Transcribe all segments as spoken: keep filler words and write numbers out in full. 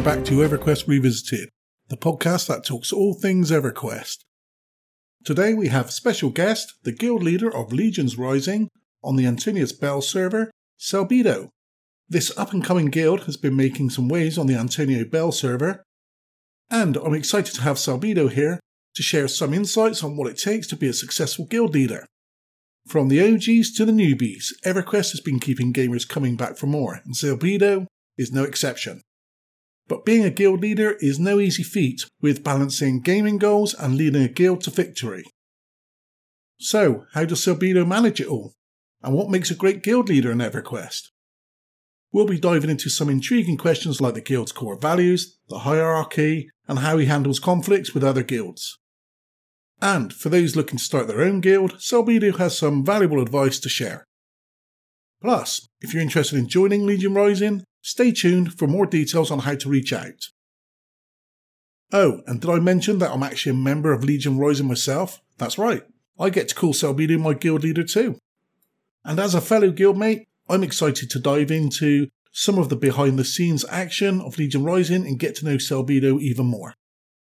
welcome back to EverQuest Revisited, the podcast that talks all things EverQuest. Today we have special guest, the guild leader of Legions Rising on the Antonius Bell server, Selbido. This up-and-coming guild has been making some waves on the Antonio Bell server, and I'm excited to have Selbido here to share some insights on what it takes to be a successful guild leader. From the O Gs to the newbies, EverQuest has been keeping gamers coming back for more, and Selbido is no exception. But being a guild leader is no easy feat, with balancing gaming goals and leading a guild to victory. So, how does Selbido manage it all? And what makes a great guild leader in EverQuest? We'll be diving into some intriguing questions like the guild's core values, the hierarchy, and how he handles conflicts with other guilds. And for those looking to start their own guild, Selbido has some valuable advice to share. Plus, if you're interested in joining Legion Rising, stay tuned for more details on how to reach out. Oh, and did I mention that I'm actually a member of Legion Rising myself? That's right, I get to call Selbido my guild leader too. And as a fellow guildmate, I'm excited to dive into some of the behind the scenes action of Legion Rising and get to know Selbido even more.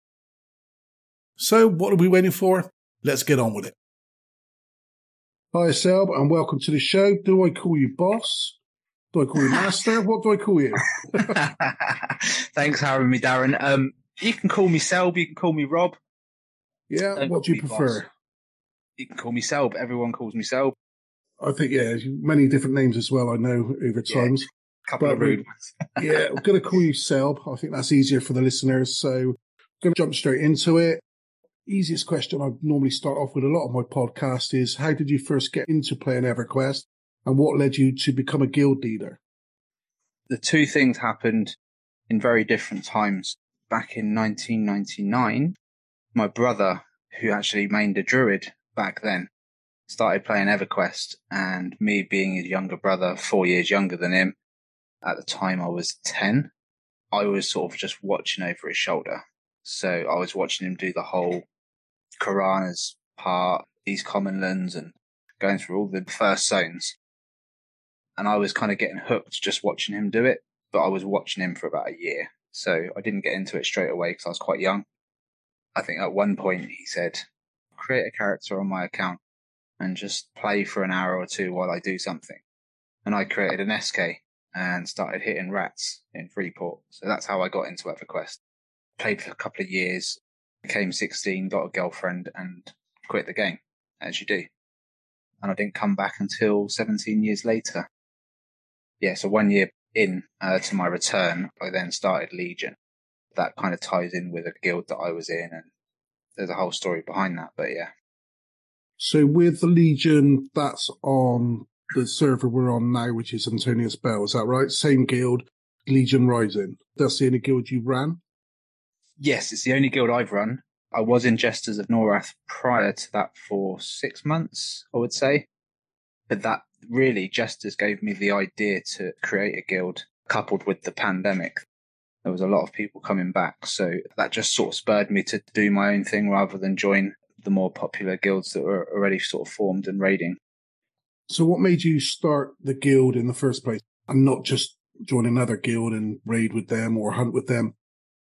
So, what are we waiting for? Let's get on with it. Hi Selb, and welcome to the show. Do I call you boss? Do I call you master? What do I call you? Thanks for having me, Darren. Um, you can call me Selb, you can call me Rob. Yeah, Don't what do you prefer? Boss. You can call me Selb. Everyone calls me Selb. I think, yeah, many different names as well, I know, over times. Yeah, a couple but of rude ones. Yeah, I'm going to call you Selb. I think that's easier for the listeners. So I'm going to jump straight into it. Easiest question I normally start off with a lot of my podcast is, how did you first get into playing EverQuest and what led you to become a guild leader? The two things happened in very different times. Back in nineteen ninety-nine, my brother, who actually mained a druid back then, started playing EverQuest, and me being his younger brother, four years younger than him, at the time I was ten, I was sort of just watching over his shoulder. So I was watching him do the whole Kharanas part, these common lands, and going through all the first zones. And I was kind of getting hooked just watching him do it, but I was watching him for about a year. So I didn't get into it straight away because I was quite young. I think at one point he said, create a character on my account and just play for an hour or two while I do something. And I created an S K and started hitting rats in Freeport. So that's how I got into EverQuest. Played for a couple of years, became sixteen, got a girlfriend and quit the game, as you do. And I didn't come back until seventeen years later. Yeah, so one year in uh, to my return, I then started Legion. That kind of ties in with a guild that I was in, and there's a whole story behind that, but yeah. So with the Legion, that's on the server we're on now, which is Antonius Bell, is that right? Same guild, Legion Rising. That's the only guild you ran? Yes, it's the only guild I've run. I was in Jesters of Norath prior to that for six months, I would say. But that really, Jesters gave me the idea to create a guild, coupled with the pandemic. There was a lot of people coming back, so that just sort of spurred me to do my own thing rather than join the more popular guilds that were already sort of formed and raiding. So what made you start the guild in the first place and not just join another guild and raid with them or hunt with them?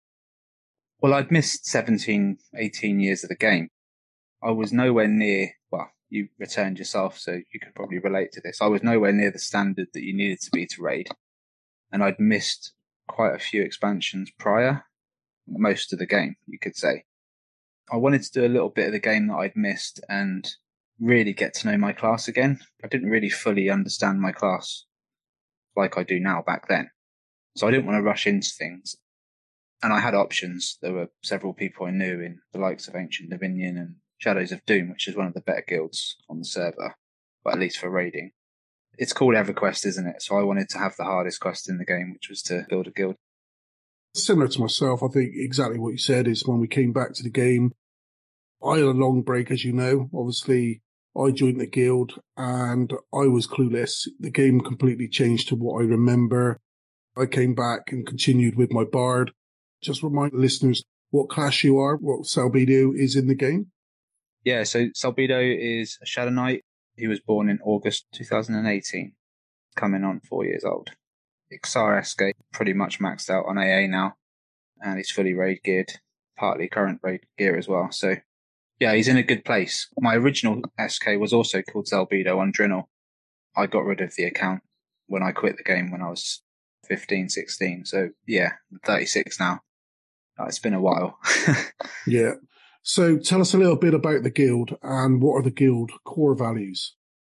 Well, I'd missed seventeen, eighteen years of the game. I was nowhere near, well, you returned yourself, so you could probably relate to this. I was nowhere near the standard that you needed to be to raid. And I'd missed quite a few expansions prior, most of the game, you could say. I wanted to do a little bit of the game that I'd missed and really get to know my class again. I didn't really fully understand my class like I do now back then. So I didn't want to rush into things. And I had options. There were several people I knew in the likes of Ancient Dominion and Shadows of Doom, which is one of the better guilds on the server, but at least for raiding. It's called EverQuest, isn't it? So I wanted to have the hardest quest in the game, which was to build a guild. Similar to myself, I think exactly what you said is when we came back to the game, I had a long break, as you know. Obviously, I joined the guild and I was clueless. The game completely changed to what I remember. I came back and continued with my bard. Just remind listeners what class you are, what Selbido is in the game. Yeah, so Selbido is a Shadow Knight. He was born in August two thousand eighteen, coming on four years old. Ixar S K, pretty much maxed out on A A now. and he's fully raid geared, partly current raid gear as well. So yeah, he's in a good place. My original S K was also called Zelbedo on Drinnel. I got rid of the account when I quit the game when I was fifteen, sixteen. So yeah, I'm thirty-six now. Oh, it's been a while. Yeah. So tell us a little bit about the guild and what are the guild core values?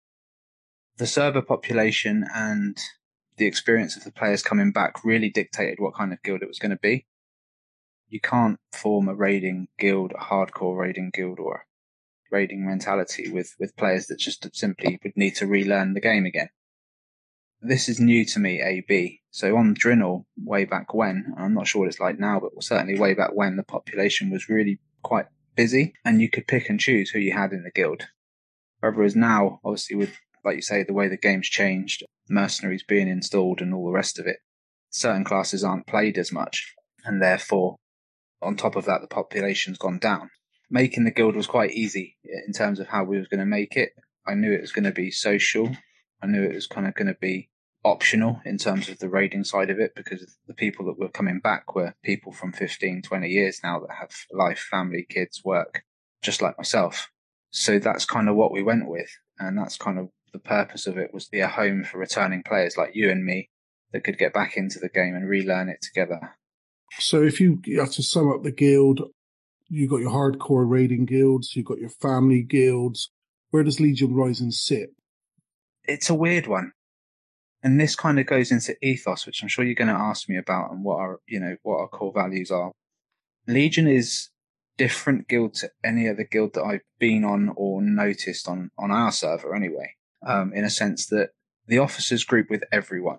The server population and the experience of the players coming back really dictated what kind of guild it was going to be. You can't form a raiding guild, a hardcore raiding guild or a raiding mentality with, with players that just simply would need to relearn the game again. This is new to me, A B. So on Drinnel, way back when, I'm not sure what it's like now, but certainly way back when, the population was really quite busy and you could pick and choose who you had in the guild. Whereas now, obviously with, like you say, the way the game's changed, mercenaries being installed and all the rest of it, certain classes aren't played as much. And therefore, on top of that, the population's gone down. Making the guild was quite easy in terms of how we was going to make it. I knew it was going to be social. I knew it was kind of going to be optional in terms of the raiding side of it, because the people that were coming back were people from fifteen, twenty years now that have life, family, kids, work, just like myself. So that's kind of what we went with. And that's kind of the purpose of it, was to be a home for returning players like you and me that could get back into the game and relearn it together. So if you had to sum up the guild, you got your hardcore raiding guilds, you got your family guilds. Where does Legion Rising sit? It's a weird one. And this kind of goes into ethos, which I'm sure you're going to ask me about, and what our, you know, what our core values are. Legion is different guild to any other guild that I've been on or noticed on, on our server anyway, um, in a sense that the officers group with everyone.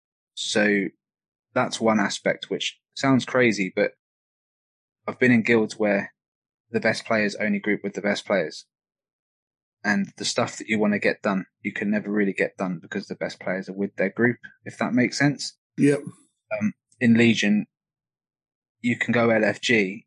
So that's one aspect, which sounds crazy, but I've been in guilds where the best players only group with the best players. And the stuff that you want to get done, you can never really get done because the best players are with their group, if that makes sense. Yep. Um, in Legion, you can go L F G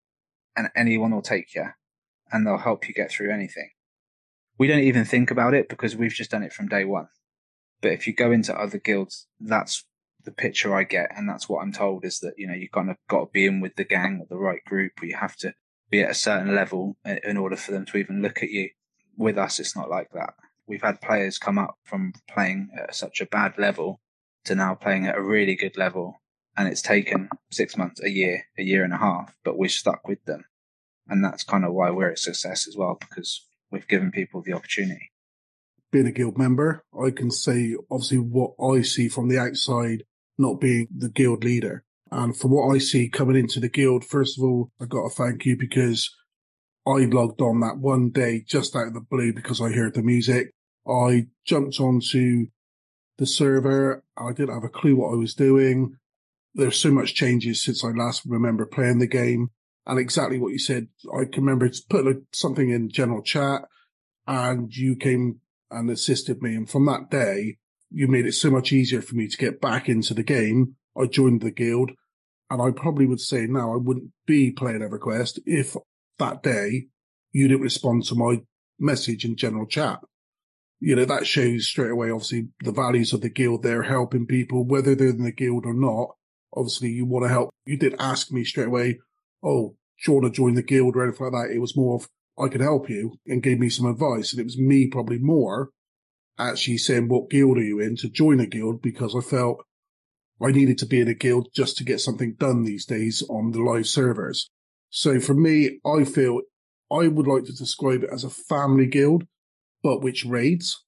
and anyone will take you and they'll help you get through anything. We don't even think about it because we've just done it from day one. But if you go into other guilds, that's the picture I get. And that's what I'm told, is that, you know, you kind of got to be in with the gang or the right group, or you have to be at a certain level in order for them to even look at you. With us, it's not like that. We've had players come up from playing at such a bad level to now playing at a really good level. And it's taken six months, a year, a year and a half, but we're stuck with them. And that's kind of why we're a success as well, because we've given people the opportunity. Being a guild member, I can say obviously what I see from the outside, not being the guild leader. And from what I see coming into the guild, first of all, I got to thank you, because I logged on that one day just out of the blue because I heard the music. I jumped onto the server. I didn't have a clue what I was doing. There's so much changes since I last remember playing the game. And exactly what you said, I can remember putting something in general chat and you came and assisted me. And from that day, you made it so much easier for me to get back into the game. I joined the guild, and I probably would say now I wouldn't be playing EverQuest if that day you didn't respond to my message in general chat. You know, that shows straight away, obviously, the values of the guild. They're helping people, whether they're in the guild or not. Obviously, you want to help. You didn't ask me straight away, oh, do you want to join the guild or anything like that? It was more of, I could help you, and gave me some advice. And it was me probably more actually saying, what guild are you in, to join a guild, because I felt I needed to be in a guild just to get something done these days on the live servers. So for me, I feel I would like to describe it as a family guild, but which raids.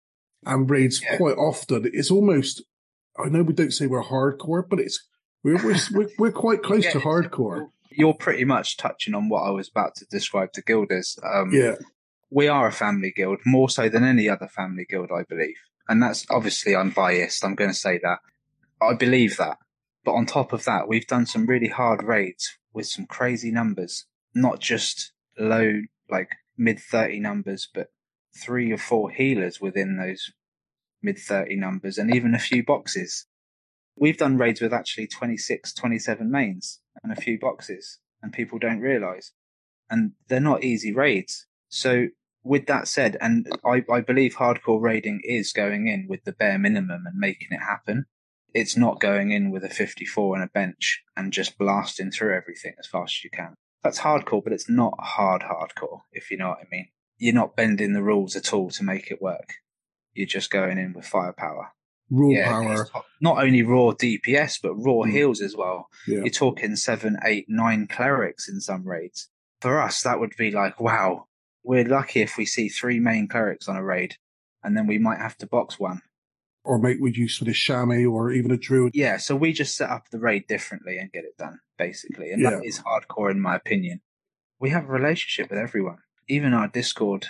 And raids yeah. quite often, it's almost, I know we don't say we're hardcore, but it's we're we're we're, we're quite close yeah, to hardcore. You're pretty much touching on what I was about to describe the guild as. Um, yeah. We are a family guild, more so than any other family guild, I believe. And that's obviously, I'm biased, I'm going to say that. I believe that. But on top of that, we've done some really hard raids with some crazy numbers. Not just low, like mid thirty numbers, but three or four healers within those mid thirty numbers, and even a few boxes. We've done raids with actually twenty-six, twenty-seven mains and a few boxes, and people don't realise. And they're not easy raids. So with that said, and I, I believe hardcore raiding is going in with the bare minimum and making it happen. it's not going in with a fifty-four and a bench and just blasting through everything as fast as you can. That's hardcore, but it's not hard hardcore, if you know what I mean. You're not bending the rules at all to make it work. You're just going in with firepower. Raw yeah, power. Not only raw D P S, but raw mm. heals as well. Yeah. You're talking seven, eight, nine clerics in some raids. For us, that would be like, wow, we're lucky if we see three main clerics on a raid, and then we might have to box one. Or make with use of a chamois or even a druid. Yeah, so we just set up the raid differently and get it done, basically. And yeah. that is hardcore in my opinion. We have a relationship with everyone. Even our Discord,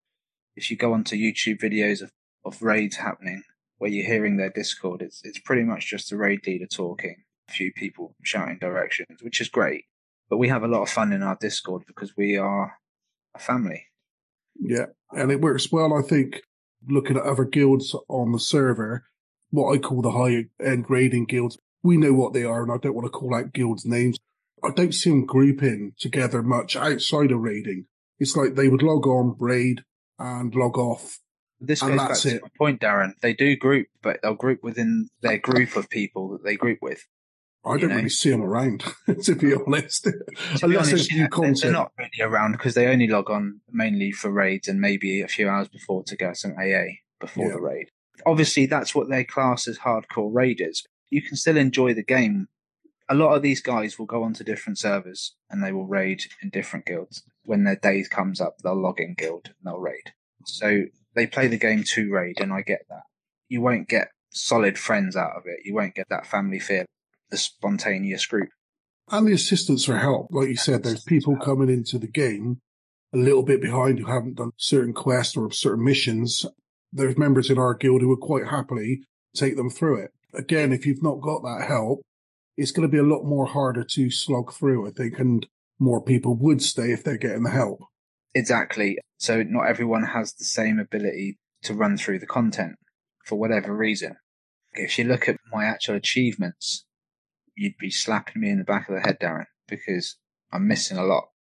if you go onto YouTube videos of, of raids happening, where you're hearing their Discord, it's it's pretty much just a raid leader talking, a few people shouting directions, which is great. But we have a lot of fun in our Discord because we are a family. Yeah, and it works well, I think. Looking at other guilds on the server, what I call the high-end raiding guilds, we know what they are, and I don't want to call out guilds' names. I don't see them grouping together much outside of raiding. It's like they would log on, raid, and log off. This goes back to my point, Darren. They do group, but they'll group within their group of people that they group with. I don't know? really see them around, to be honest. To Unless be honest, there's yeah, new content. They're not really around because they only log on mainly for raids and maybe a few hours before to get some A A before yeah. the raid. Obviously, that's what they class as hardcore raiders. You can still enjoy the game. A lot of these guys will go onto different servers and they will raid in different guilds. When their day comes up, they'll log in guild and they'll raid. So they play the game to raid, and I get that. You won't get solid friends out of it. You won't get that family feel, the spontaneous group. And the assistance for help. Like you said, there's people coming into the game a little bit behind who haven't done certain quests or certain missions. There's members in our guild who would quite happily take them through it. Again, if you've not got that help, it's going to be a lot more harder to slog through, I think, and more people would stay if they're getting the help. Exactly. So not everyone has the same ability to run through the content for whatever reason. If you look at my actual achievements, you'd be slapping me in the back of the head, Darren, because I'm missing a lot.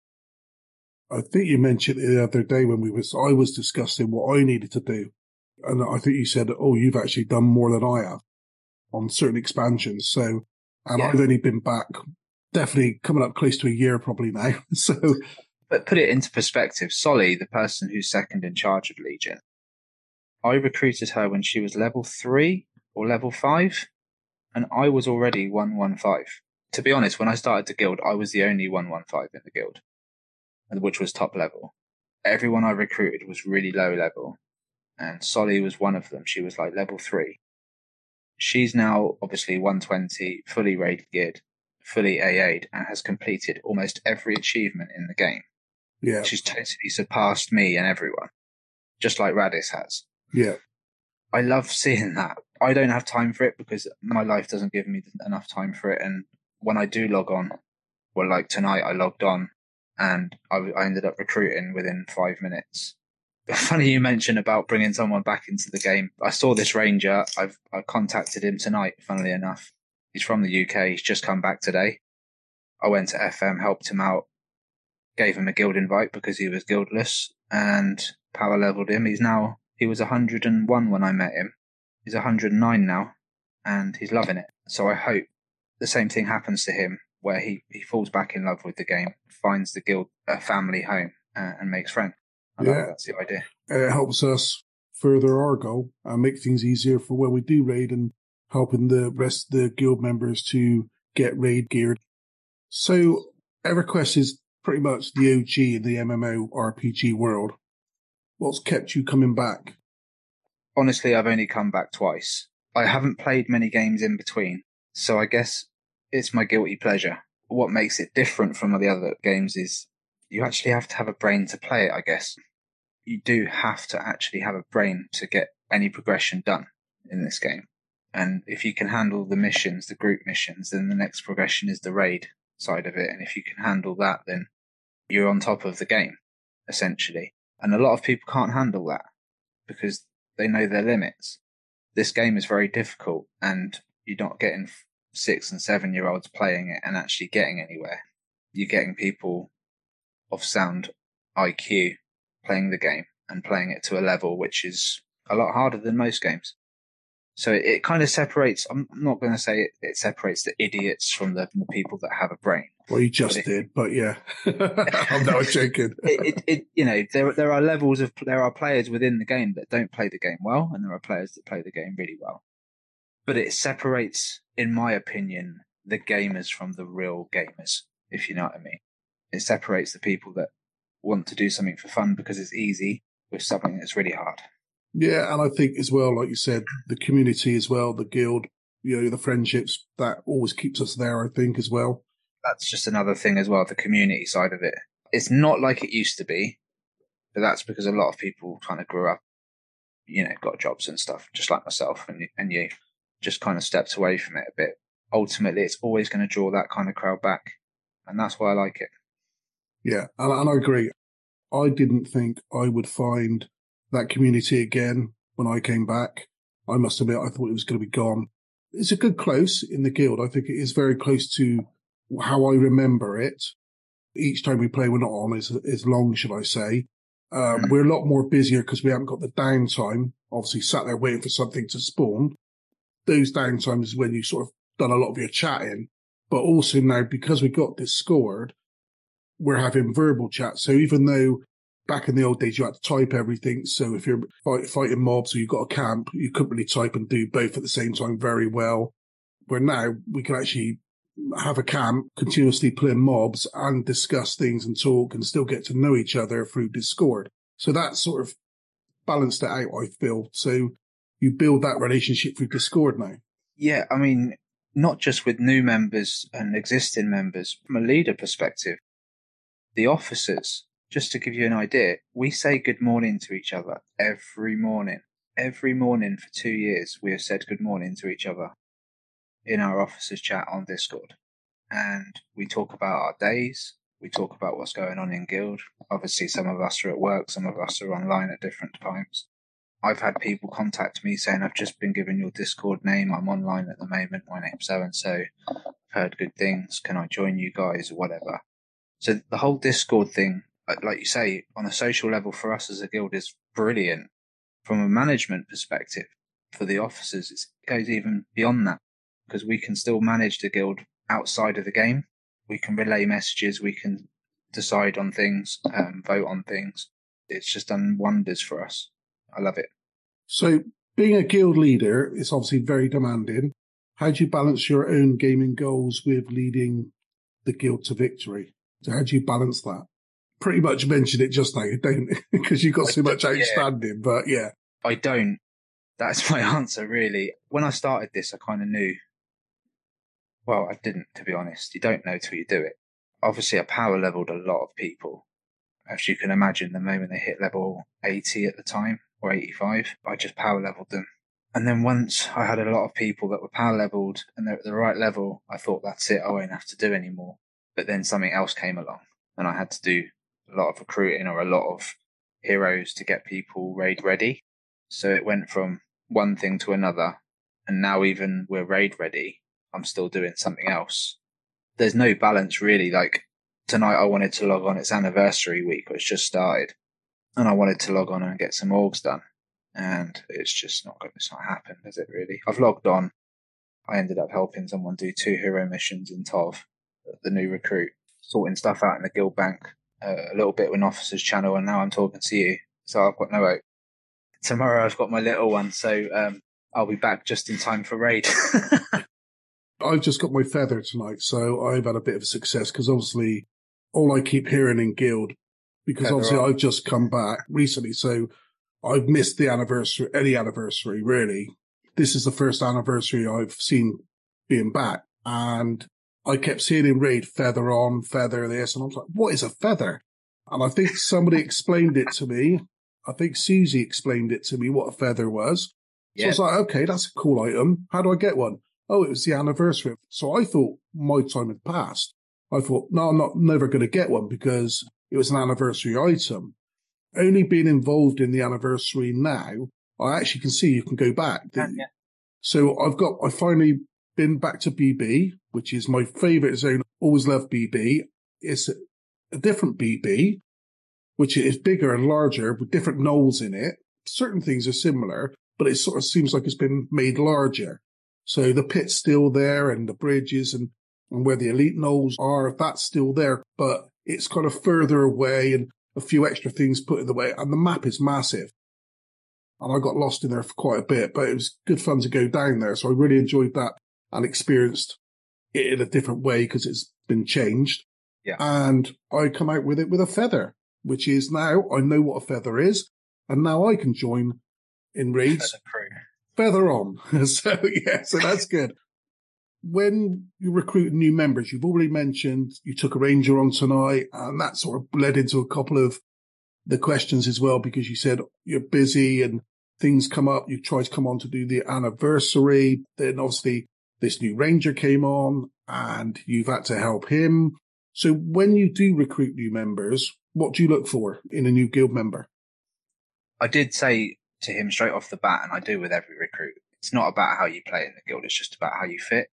I think you mentioned the other day when we was I was discussing what I needed to do, and I think you said, "Oh, you've actually done more than I have on certain expansions." So, and yeah. I've only been back, definitely coming up close to a year probably now. So, but put it into perspective. Solly, the person who's second in charge of Legion, I recruited her when she was level three or level five. And I was already one one five. To be honest, when I started the guild, I was the only one one five in the guild, which was top level. Everyone I recruited was really low level. And Solly was one of them. She was like level three. She's now obviously one twenty, fully raid geared, fully A A'd, and has completed almost every achievement in the game. Yeah. She's totally surpassed me and everyone, just like Radis has. Yeah. I love seeing that. I don't have time for it because my life doesn't give me enough time for it. And when I do log on, well, like tonight I logged on and I, I ended up recruiting within five minutes. Funny you mentioned about bringing someone back into the game. I saw this ranger. I've I contacted him tonight, funnily enough. He's from the U K. He's just come back today. I went to F M, helped him out, gave him a guild invite because he was guildless, and power leveled him. He's now, he was one hundred and one when I met him. He's one hundred and nine now, and he's loving it. So I hope the same thing happens to him, where he, he falls back in love with the game, finds the guild a family home, uh, and makes friends. I yeah, know that's the idea. It helps us further our goal and make things easier for when we do raid, and helping the rest of the guild members to get raid geared. So EverQuest is pretty much the O G in the M M O R P G world. What's kept you coming back? Honestly, I've only come back twice. I haven't played many games in between, so I guess it's my guilty pleasure. What makes it different from the other games is you actually have to have a brain to play it, I guess. You do have to actually have a brain to get any progression done in this game. And if you can handle the missions, the group missions, then the next progression is the raid side of it. And if you can handle that, then you're on top of the game, essentially. And a lot of people can't handle that because they know their limits. This game is very difficult, and you're not getting six and seven year olds playing it and actually getting anywhere. You're getting people of sound I Q playing the game and playing it to a level which is a lot harder than most games. So it, it kind of separates. I'm not going to say it, it separates the idiots from the, from the people that have a brain. Well, you just but it, did, but yeah, I'm not joking. it, it, it, you know, there there are levels of there are players within the game that don't play the game well, and there are players that play the game really well. But it separates, in my opinion, the gamers from the real gamers, if you know what I mean. It separates the people that want to do something for fun because it's easy with something that's really hard. Yeah, and I think as well, like you said, the community as well, the guild, you know, the friendships, that always keeps us there, I think, as well. That's just another thing as well, the community side of it. It's not like it used to be, but that's because a lot of people kind of grew up, you know, got jobs and stuff, just like myself, and, and you just kind of stepped away from it a bit. Ultimately, it's always going to draw that kind of crowd back, and that's why I like it. Yeah, and, and I agree. I didn't think I would find that community again when I came back. I must admit, I thought it was going to be gone. It's a good close in the guild. I think it is very close to how I remember it. Each time we play, we're not on as, as long, should I say. Um, mm. We're a lot more busier because we haven't got the downtime. Obviously, sat there waiting for something to spawn. Those downtimes is when you sort of done a lot of your chatting. But also now, because we got Discord, we're having verbal chat. So even though back in the old days, you had to type everything. So if you're fight, fighting mobs or you've got a camp, you couldn't really type and do both at the same time very well. Where now we can actually have a camp, continuously playing mobs and discuss things and talk and still get to know each other through Discord. So that sort of balanced it out, I feel. So you build that relationship through Discord now. Yeah, I mean, not just with new members and existing members, from a leader perspective, the officers, just to give you an idea, we say good morning to each other every morning. Every morning for two years, we have said good morning to each other in our officers chat on Discord. And we talk about our days. We talk about what's going on in guild. Obviously, some of us are at work. Some of us are online at different times. I've had people contact me saying, I've just been given your Discord name. I'm online at the moment. My name's so-and-so. I've heard good things. Can I join you guys or whatever? So the whole Discord thing, like you say, on a social level for us as a guild is brilliant. From a management perspective, for the officers, it goes even beyond that because we can still manage the guild outside of the game. We can relay messages. We can decide on things, um, vote on things. It's just done wonders for us. I love it. So being a guild leader is obviously very demanding. How do you balance your own gaming goals with leading the guild to victory? So how do you balance that? Pretty much mentioned it just now, don't you? Because you've got so much outstanding, yeah. But yeah. I don't. That's my answer, really. When I started this, I kind of knew. Well, I didn't, to be honest. You don't know till you do it. Obviously, I power leveled a lot of people. As you can imagine, the moment they hit level eighty at the time, or eighty-five, I just power leveled them. And then once I had a lot of people that were power leveled and they're at the right level, I thought, that's it, I won't have to do anymore. But then something else came along and I had to do a lot of recruiting or a lot of heroes to get people raid ready. So it went from one thing to another. And now even we're raid ready, I'm still doing something else. There's no balance really. Like tonight I wanted to log on. It's anniversary week, which just started. And I wanted to log on and get some orgs done. And it's just not going to, it's not happened, has it really? I've logged on. I ended up helping someone do two hero missions in T O V, the new recruit, sorting stuff out in the guild bank, uh, a little bit with an officer's channel, and now I'm talking to you. So I've got no hope. Tomorrow I've got my little one, so um, I'll be back just in time for raid. I've just got my feather tonight, so I've had a bit of success because obviously all I keep hearing in guild, because feather obviously on. I've just come back recently, so I've missed the anniversary, any anniversary really. This is the first anniversary I've seen being back, and I kept seeing in raid feather on, feather this, and I was like, what is a feather? And I think somebody explained it to me. I think Susie explained it to me what a feather was. So yeah. I was like, okay, that's a cool item. How do I get one? Oh, it was the anniversary. So I thought my time had passed. I thought, no, I'm not never going to get one because it was an anniversary item. Only being involved in the anniversary now, I actually can see you can go back. Yeah, yeah. So I've got, I finally been back to B B, which is my favourite zone. Always loved B B. It's a, a different B B, which is bigger and larger with different knolls in it. Certain things are similar, but it sort of seems like it's been made larger. So the pit's still there and the bridges and, and where the elite knolls are, that's still there, but it's kind of further away and a few extra things put in the way. And the map is massive. And I got lost in there for quite a bit, but it was good fun to go down there. So I really enjoyed that and experienced it in a different way because it's been changed. Yeah. And I come out with it with a feather, which is now I know what a feather is. And now I can join in raids. Feather crew. Feather on. So, yeah, so that's good. When you recruit new members, you've already mentioned you took a ranger on tonight, and that sort of led into a couple of the questions as well, because you said you're busy and things come up. You tried to come on to do the anniversary. Then obviously this new ranger came on and you've had to help him. So when you do recruit new members, what do you look for in a new guild member? I did say to him straight off the bat, and I do with every recruit, it's not about how you play in the guild, it's just about how you fit.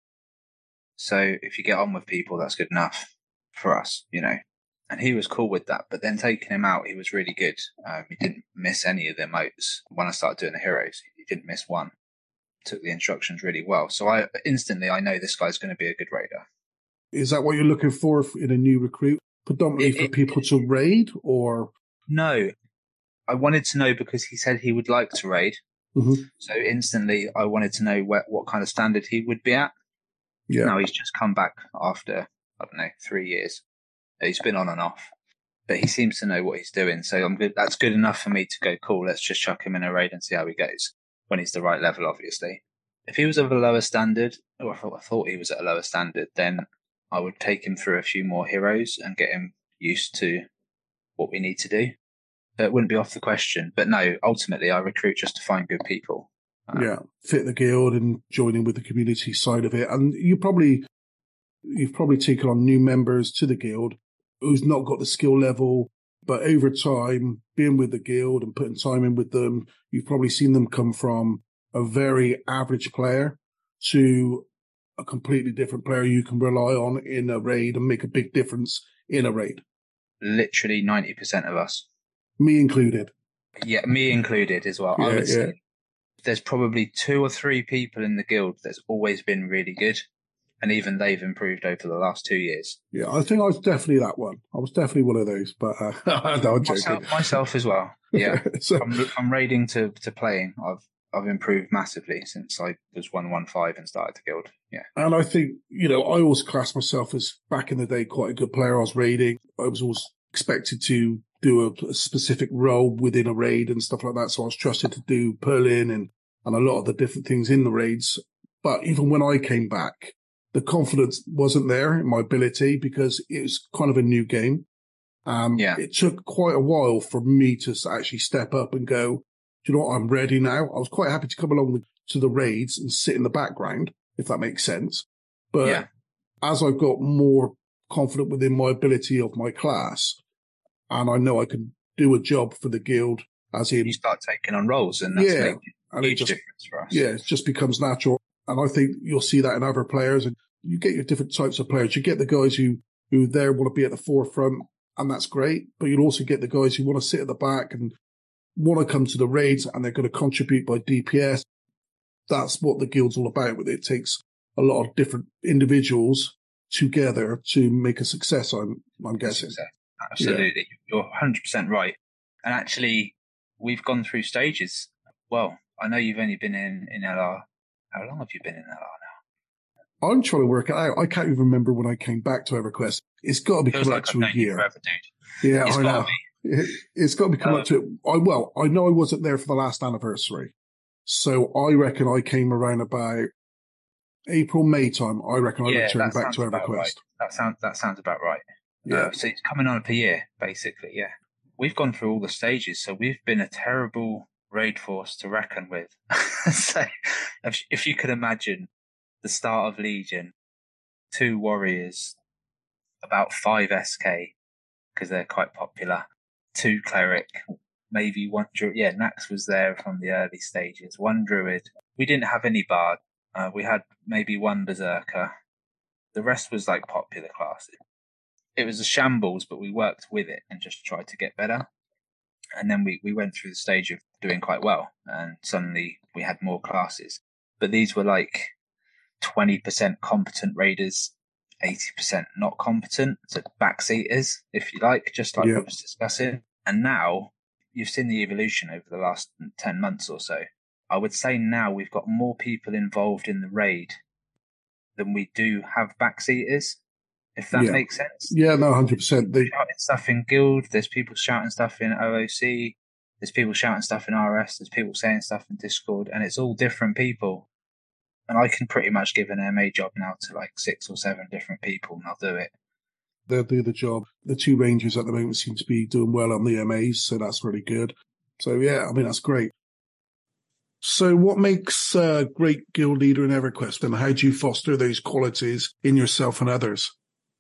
So if you get on with people, that's good enough for us, you know. And he was cool with that. But then taking him out, he was really good. Um, he didn't miss any of the motes. When I started doing the heroes, he didn't miss one. Took the instructions really well. So I instantly, I know this guy's going to be a good raider. Is that what you're looking for in a new recruit? Predominantly It, for it, people to raid, or? No. I wanted to know because he said he would like to raid. Mm-hmm. So instantly, I wanted to know what, what kind of standard he would be at. Yeah. Now he's just come back after, I don't know, three years. He's been on and off, but he seems to know what he's doing. So I'm good. That's good enough for me to go, cool, let's just chuck him in a raid and see how he goes when he's the right level, obviously. If he was of a lower standard, or if I thought he was at a lower standard, then I would take him through a few more heroes and get him used to what we need to do. So it wouldn't be off the question. But no, ultimately I recruit just to find good people. Um, yeah, fit the guild and join in with the community side of it. And you probably, you've probably taken on new members to the guild who's not got the skill level, but over time, being with the guild and putting time in with them, you've probably seen them come from a very average player to a completely different player you can rely on in a raid and make a big difference in a raid. Literally ninety percent of us. Me included. Yeah, me included as well. Yeah, I would yeah. say there's probably two or three people in the guild that's always been really good. And even they've improved over the last two years. Yeah, I think I was definitely that one. I was definitely one of those, but uh, no, I'm joking. Myself, myself as well. Yeah, so, I'm, I'm raiding to, to playing. I've I've improved massively since I was one one five and started the guild. Yeah, and I think, you know, I always class myself as back in the day quite a good player. I was raiding. I was always expected to do a, a specific role within a raid and stuff like that. So I was trusted to do Perlin and and a lot of the different things in the raids. But even when I came back, the confidence wasn't there in my ability because it was kind of a new game. Um, yeah. It took quite a while for me to actually step up and go, do you know what, I'm ready now. I was quite happy to come along with, to the raids and sit in the background, if that makes sense. But yeah. as I got more confident within my ability of my class, and I know I can do a job for the guild, as in... You start taking on roles, and that's yeah, making and a it huge just, difference for us. Yeah, it just becomes natural. And I think you'll see that in other players. And you get your different types of players. You get the guys who, who there want to be at the forefront, and that's great. But you'll also get the guys who want to sit at the back and want to come to the raids, and they're going to contribute by D P S. That's what the guild's all about. It takes a lot of different individuals together to make a success, I'm, I'm guessing. Success. Absolutely. Yeah. You're one hundred percent right. And actually, we've gone through stages. Well, I know you've only been in, in L R. How long have you been in L R now? I'm trying to work it out. I can't even remember when I came back to EverQuest. It's got to be coming like up to a year. Forever, dude. Yeah, it's I know. It, it's got to be coming um, up to it. I, well, I know I wasn't there for the last anniversary. So I reckon I came around about April, May time. I reckon I yeah, returned back to EverQuest. Right. That sounds, that sounds about right. Yeah. Uh, so it's coming on up a year, basically, yeah. We've gone through all the stages, so we've been a terrible raid force to reckon with. So if, if you could imagine the start of Legion, two warriors, about five S K, because they're quite popular, two cleric, maybe one druid. Yeah, Nax was there from the early stages, one druid. We didn't have any bard. Uh, we had maybe one berserker. The rest was like popular classes. It was a shambles, but we worked with it and just tried to get better. And then we, we went through the stage of doing quite well, and suddenly we had more classes. But these were like twenty percent competent raiders, eighty percent not competent, so backseaters, if you like, just like Yeah. we was discussing. And now you've seen the evolution over the last ten months or so. I would say now we've got more people involved in the raid than we do have backseaters, if that Yeah. makes sense. Yeah, no, one hundred percent. They, Shouting stuff in guild, there's people shouting stuff in O O C, there's people shouting stuff in R S, there's people saying stuff in Discord, and it's all different people. And I can pretty much give an M A job now to like six or seven different people, and they'll do it. they'll do the job. The two Rangers at the moment seem to be doing well on the M As, so that's really good. So, yeah, I mean, that's great. So what makes a great guild leader in EverQuest, and how do you foster those qualities in yourself and others?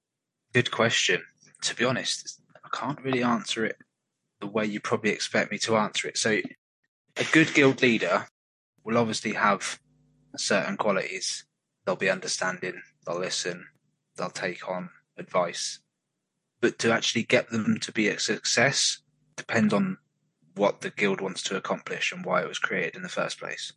Good question. To be honest, I can't really answer it the way you probably expect me to answer it. So a good guild leader will obviously have certain qualities. They'll be understanding, they'll listen, they'll take on advice. But to actually get them to be a success depends on what the guild wants to accomplish and why it was created in the first place,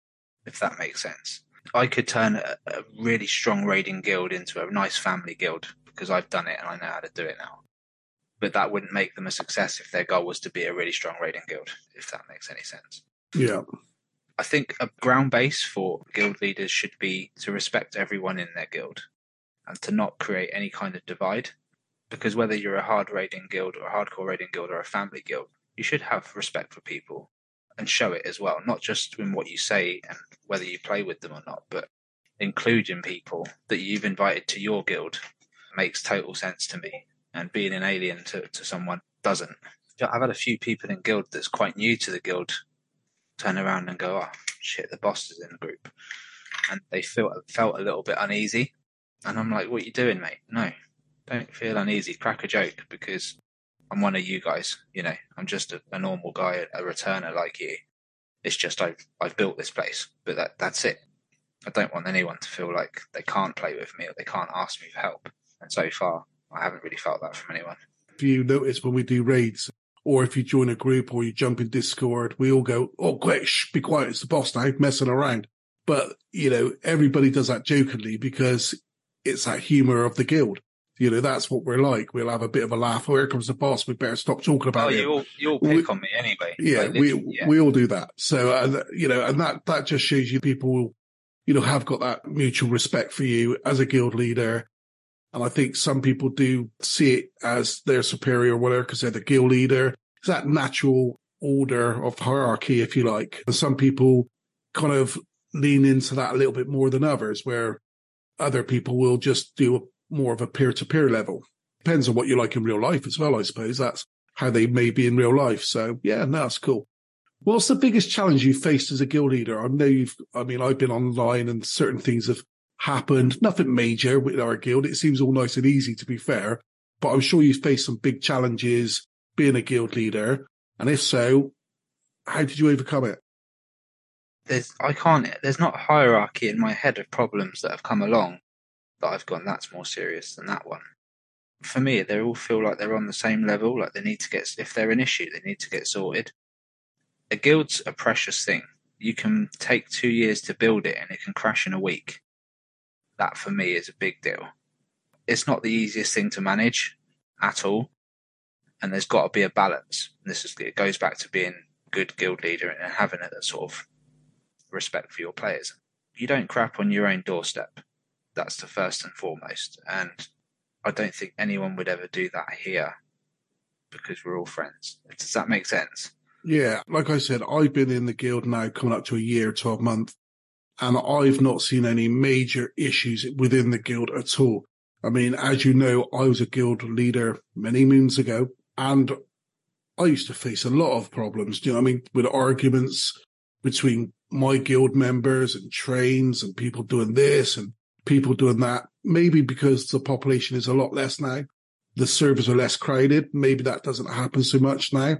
if that makes sense. I could turn a, a really strong raiding guild into a nice family guild because I've done it and I know how to do it now. But that wouldn't make them a success if their goal was to be a really strong raiding guild, if that makes any sense. Yeah. I think a ground base for guild leaders should be to respect everyone in their guild and to not create any kind of divide. Because whether you're a hard raiding guild or a hardcore raiding guild or a family guild, you should have respect for people and show it as well, not just in what you say and whether you play with them or not, but including people that you've invited to your guild makes total sense to me. And being an alien to, to someone doesn't. I've had a few people in guild that's quite new to the guild turn around and go, oh, shit, the boss is in the group. And they felt, felt a little bit uneasy. And I'm like, what are you doing, mate? No, don't feel uneasy. Crack a joke because I'm one of you guys. You know, I'm just a, a normal guy, a returner like you. It's just I've, I've built this place, but that that's it. I don't want anyone to feel like they can't play with me or they can't ask me for help. And so far, I haven't really felt that from anyone. If you notice when we do raids, or if you join a group or you jump in Discord, we all go, oh, quick, shh, be quiet, it's the boss now, messing around. But, you know, everybody does that jokingly because it's that humour of the guild. You know, that's what we're like. We'll have a bit of a laugh. Oh, here comes the boss. We better stop talking about oh, it. you all, you all pick we, on me anyway. Yeah, like, we yeah. we all do that. So, uh, you know, and that, that just shows you people, you know, have got that mutual respect for you as a guild leader. And I think some people do see it as their superior or whatever because they're the guild leader. It's that natural order of hierarchy, if you like. And some people kind of lean into that a little bit more than others, where other people will just do a, more of a peer-to-peer level. Depends on what you like in real life as well, I suppose. That's how they may be in real life. So, yeah, no, that's cool. What's the biggest challenge you've faced as a guild leader? I know you've, I mean, I've been online and certain things have happened. Nothing major with our guild. It seems all nice and easy, to be fair. But I'm sure you've faced some big challenges being a guild leader. And if so, how did you overcome it? There's, I can't, there's not a hierarchy in my head of problems that have come along that I've gone, that's more serious than that one. For me, they all feel like they're on the same level, like they need to get, if they're an issue, they need to get sorted. A guild's a precious thing. You can take two years to build it and it can crash in a week. That for me is a big deal. It's not the easiest thing to manage at all. And there's got to be a balance. And this is, it goes back to being a good guild leader and having a sort of respect for your players. You don't crap on your own doorstep. That's the first and foremost. And I don't think anyone would ever do that here because we're all friends. Does that make sense? Yeah. Like I said, I've been in the guild now coming up to a year, twelve months, and I've not seen any major issues within the guild at all. I mean, as you know, I was a guild leader many moons ago, and I used to face a lot of problems, do you know what I mean, with arguments between my guild members and trains and people doing this and people doing that. Maybe because the population is a lot less now, the servers are less crowded. Maybe that doesn't happen so much now.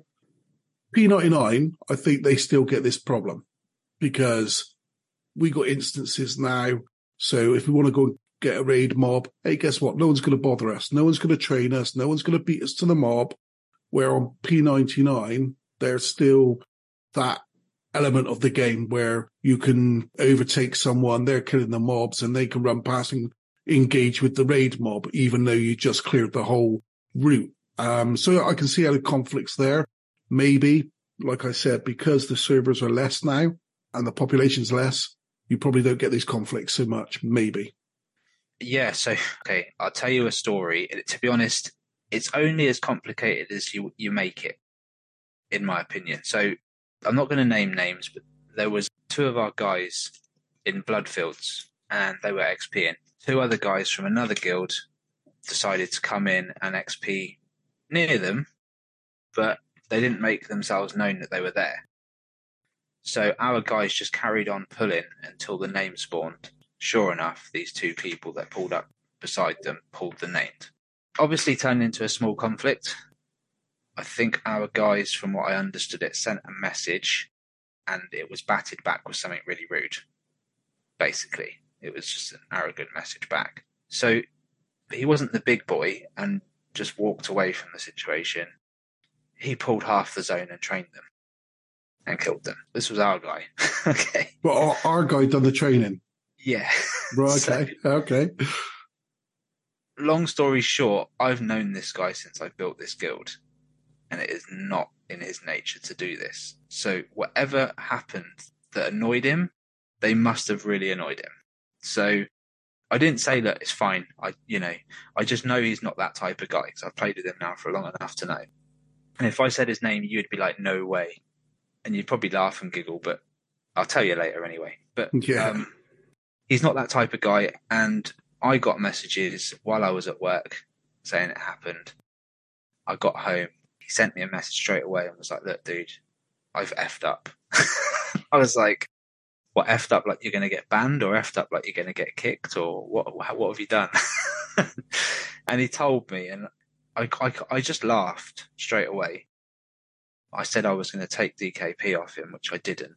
P ninety-nine, I think they still get this problem because we got instances now. So if we want to go and get a raid mob, hey, guess what? No one's going to bother us. No one's going to train us. No one's going to beat us to the mob. Where on P ninety-nine, there's still that element of the game where you can overtake someone, they're killing the mobs, and they can run past and engage with the raid mob, even though you just cleared the whole route. Um, so I can see how the conflict's there. Maybe, like I said, because the servers are less now and the population's less, you probably don't get these conflicts so much. Maybe. Yeah, so, okay, I'll tell you a story. To be honest, it's only as complicated as you, you make it, in my opinion. So I'm not going to name names, but there was two of our guys in Bloodfields, and they were XPing. Two other guys from another guild decided to come in and X P near them, but they didn't make themselves known that they were there. So our guys just carried on pulling until the name spawned. Sure enough, these two people that pulled up beside them pulled the name. Obviously turned into a small conflict. I think our guys, from what I understood it, sent a message and it was batted back with something really rude. Basically, it was just an arrogant message back. So he wasn't the big boy and just walked away from the situation. He pulled half the zone and trained them and killed them. This was our guy. Okay. Well, our, our guy done the training. Yeah. Right, okay, so, okay. Long story short, I've known this guy since I built this guild, and it is not in his nature to do this. So whatever happened that annoyed him, they must have really annoyed him. So I didn't say that it's fine. I, you know, I just know he's not that type of guy because I've played with him now for long enough to know. And if I said his name, you'd be like, no way. And you'd probably laugh and giggle, but I'll tell you later anyway. But yeah. um, he's not that type of guy. And I got messages while I was at work saying it happened. I got home. He sent me a message straight away and was like, look, dude, I've effed up. I was like, what, effed up like you're going to get banned, or effed up like you're going to get kicked, or what, what have you done? And he told me, and I, I, I just laughed straight away. I said I was going to take D K P off him, which I didn't.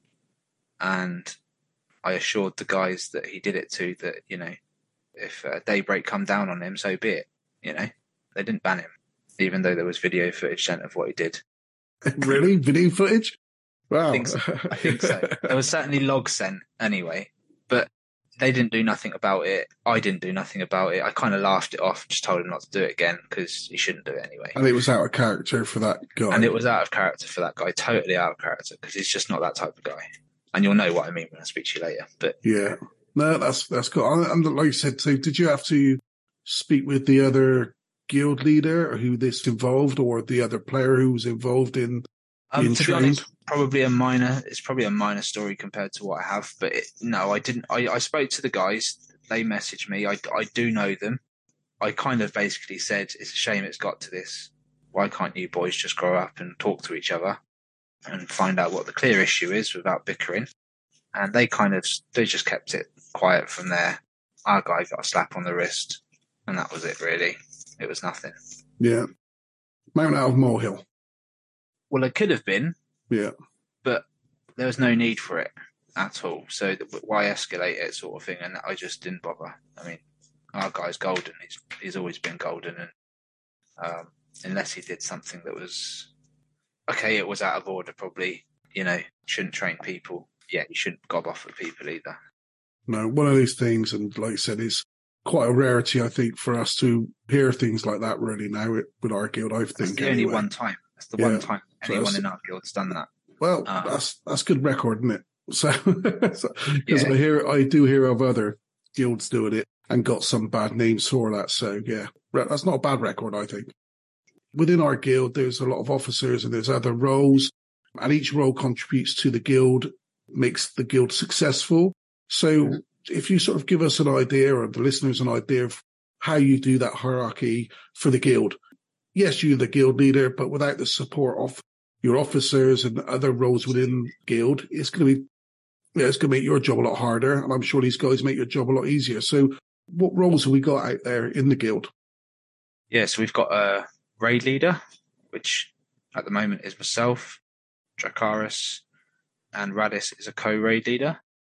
And I assured the guys that he did it to that, you know, if uh, Daybreak come down on him, so be it. You know, they didn't ban him, even though there was video footage sent of what he did. Really? Video footage? Wow. I think so. I think so. There was certainly logs sent anyway, but they didn't do nothing about it. I didn't do nothing about it. I kind of laughed it off, just told him not to do it again because he shouldn't do it anyway. And it was out of character for that guy. And it was out of character for that guy, totally out of character, because he's just not that type of guy. And you'll know what I mean when I speak to you later. But yeah, no, that's that's cool. And like you said, so did you have to speak with the other guild leader who this involved, or the other player who was involved in um, being to trained? Be honest, probably a minor. It's probably a minor story compared to what I have. But it, no, I didn't. I, I spoke to the guys. They messaged me. I, I do know them. I kind of basically said, it's a shame it's got to this. Why can't you boys just grow up and talk to each other and find out what the clear issue is without bickering? And they kind of, they just kept it quiet from there. Our guy got a slap on the wrist, and that was it, really. It was nothing. Yeah. Mount out of molehill. Well, it could have been. Yeah. But there was no need for it at all. So why escalate it, sort of thing? And I just didn't bother. I mean, our guy's golden. He's he's always been golden, and um, unless he did something that was okay, it was out of order. Probably, you know, shouldn't train people. Yeah, you shouldn't gob off at people either. No, one of these things, and like I said, is quite a rarity, I think, for us to hear things like that. Really, now with our guild, I think that's the anyway. only one time. That's the yeah. one time anyone so in our guild's done that. Well, um, that's that's good record, isn't it? So, because so, yeah. I hear, I do hear of other guilds doing it and got some bad names for that. So, yeah, that's not a bad record, I think. Within our guild, there's a lot of officers and there's other roles, and each role contributes to the guild, makes the guild successful. So, mm-hmm. if you sort of give us an idea, or the listeners an idea of how you do that hierarchy for the guild. Yes, you're the guild leader, but without the support of your officers and other roles within guild, it's going to be, yeah, it's going to make your job a lot harder. And I'm sure these guys make your job a lot easier. So what roles have we got out there in the guild? Yeah, so we've got a raid leader, which at the moment is myself, Dracaris, and Radis is a co-raid leader.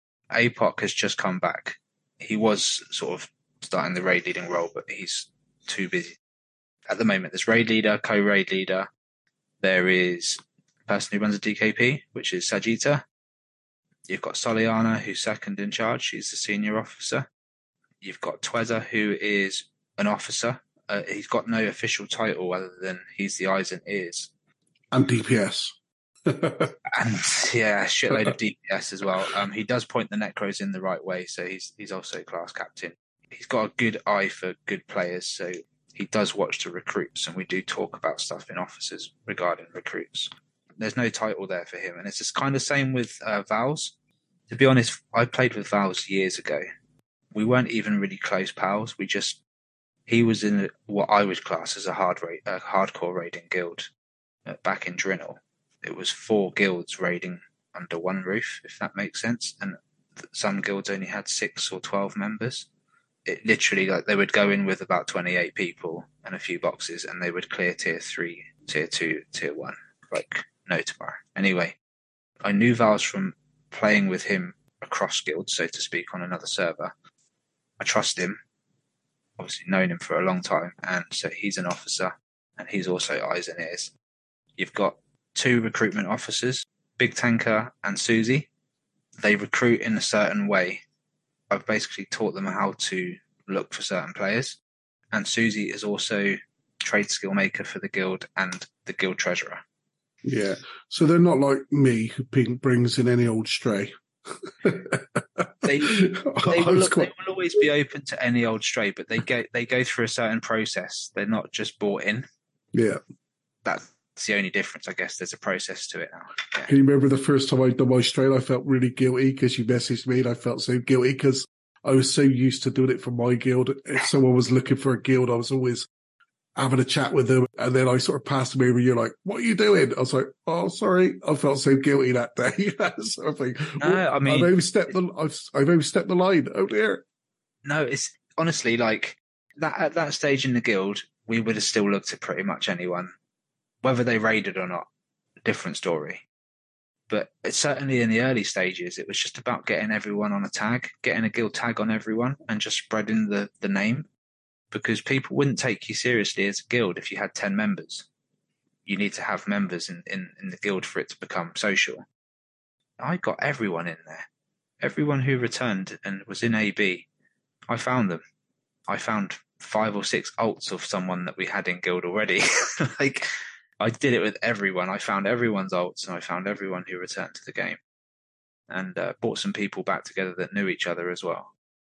A P O C has just come back. He was sort of starting the raid leading role, but he's too busy. At the moment, there's raid leader, co-raid leader. There is person who runs a D K P, which is Sajita. You've got Soliana, who's second in charge. She's the senior officer. You've got Tweza, who is an officer. Uh, he's got no official title other than he's the eyes and ears. And D P S. And yeah, shitload of D P S as well. Um, he does point the Necros in the right way, so he's he's also class captain. He's got a good eye for good players, so he does watch the recruits, and we do talk about stuff in officers regarding recruits. There's no title there for him, and it's just kind of same with uh, Vals. To be honest, I played with Vals years ago. We weren't even really close pals. We just he was in what I would class as a hard raid, a hardcore raiding guild uh, back in Drinell. It was four guilds raiding under one roof, if that makes sense, and some guilds only had six or twelve members. It literally, like, they would go in with about twenty-eight people and a few boxes, and they would clear tier three, tier two, tier one, like no tomorrow. Anyway, I knew Vals from playing with him across guilds, so to speak, on another server. I trust him, obviously known him for a long time, and so he's an officer, and he's also eyes and ears. You've got two recruitment officers, Big Tanker and Susie. They recruit in a certain way. I've basically taught them how to look for certain players. And Susie is also trade skill maker for the guild and the guild treasurer. Yeah. So they're not like me, who brings in any old stray. they, they, will, quite... they will always be open to any old stray, but they go, they go through a certain process. They're not just brought in. Yeah. That's the only difference, I guess. There's a process to it now. Yeah. Can you remember the first time I done my straight? I felt really guilty because you messaged me, and I felt so guilty because I was so used to doing it for my guild. If someone was looking for a guild, I was always having a chat with them, and then I sort of passed them over. You're like, "What are you doing?" I was like, "Oh, sorry." I felt so guilty that day. sort of thing. No, I mean, I've overstepped the I've, I've overstepped the line. Oh dear. No, it's honestly like that. At that stage in the guild, we would have still looked at pretty much anyone. Whether they raided or not, different story. But it's certainly in the early stages, it was just about getting everyone on a tag, getting a guild tag on everyone, and just spreading the, the name. Because people wouldn't take you seriously as a guild if you had ten members. You need to have members in, in, in the guild for it to become social. I got everyone in there. Everyone who returned and was in A B, I found them. I found five or six alts of someone that we had in guild already. like... I did it with everyone. I found everyone's alts, and I found everyone who returned to the game, and uh, brought some people back together that knew each other as well.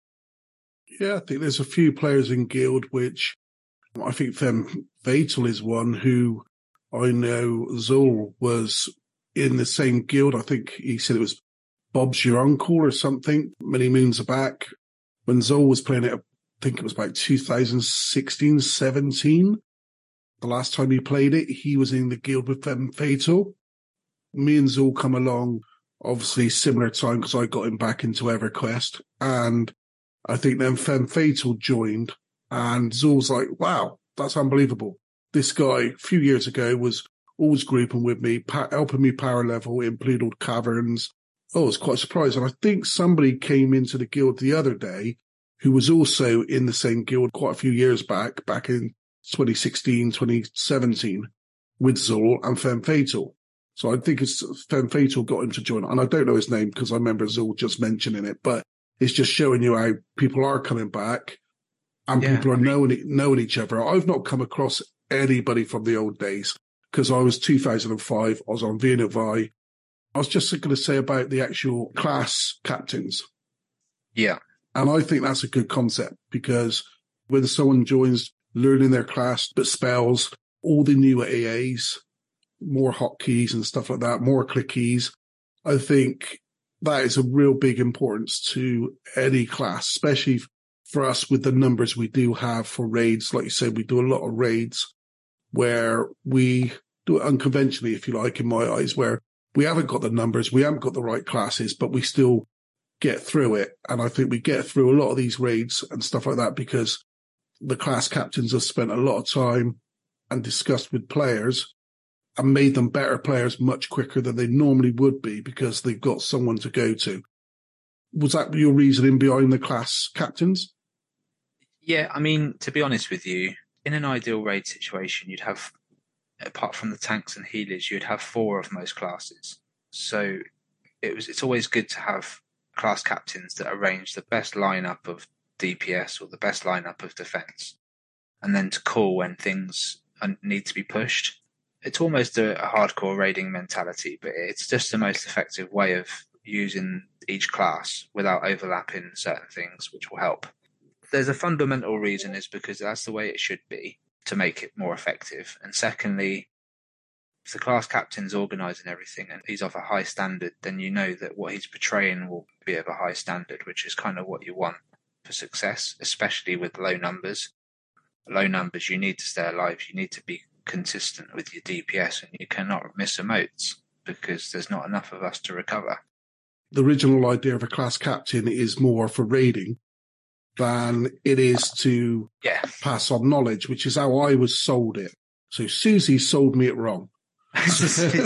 Yeah, I think there's a few players in guild which I think Femme Fatal is one who I know Zul was in the same guild. I think he said it was Bob's Your Uncle or something many moons back when Zul was playing it. I think it was about two thousand sixteen, seventeen. The last time he played it, he was in the guild with Femme Fatal. Me and Zul come along, obviously similar time because I got him back into EverQuest. And I think then Femme Fatal joined, and Zul's like, wow, that's unbelievable. This guy, a few years ago, was always grouping with me, pa- helping me power level in Pleadled Caverns. I was quite surprised. And I think somebody came into the guild the other day who was also in the same guild quite a few years back, back in twenty sixteen, twenty seventeen, with Zul and Femme Fatal. So I think it's Femme Fatal got him to join. And I don't know his name because I remember Zul just mentioning it, but it's just showing you how people are coming back and yeah, people are I mean, knowing, knowing each other. I've not come across anybody from the old days because I was two thousand five. I was on Vienna Vi. I was just going to say about the actual class captains. Yeah. And I think that's a good concept because when someone joins learning their class, but spells, all the new A As, more hotkeys and stuff like that, more clickies. I think that is a real big importance to any class, especially for us with the numbers we do have for raids. Like you said, we do a lot of raids where we do it unconventionally, if you like, in my eyes, where we haven't got the numbers, we haven't got the right classes, but we still get through it. And I think we get through a lot of these raids and stuff like that because the class captains have spent a lot of time and discussed with players and made them better players much quicker than they normally would be because they've got someone to go to. Was that your reasoning behind the class captains? Yeah, I mean, to be honest with you, in an ideal raid situation, you'd have apart from the tanks and healers, you'd have four of most classes. So it was. It's always good to have class captains that arrange the best lineup of D P S or the best lineup of defense, and then to call when things need to be pushed. It's almost a, a hardcore raiding mentality, but it's just the most effective way of using each class without overlapping certain things, which will help. There's a fundamental reason, is because that's the way it should be to make it more effective. And secondly, if the class captain's organising everything and he's of a high standard, then you know that what he's portraying will be of a high standard, which is kind of what you want for success, especially with low numbers. Low numbers, you need to stay alive. You need to be consistent with your D P S, and you cannot miss emotes because there's not enough of us to recover. The original idea of a class captain is more for raiding than it is to yeah. pass on knowledge, which is how I was sold it. So Susie sold me it wrong. so,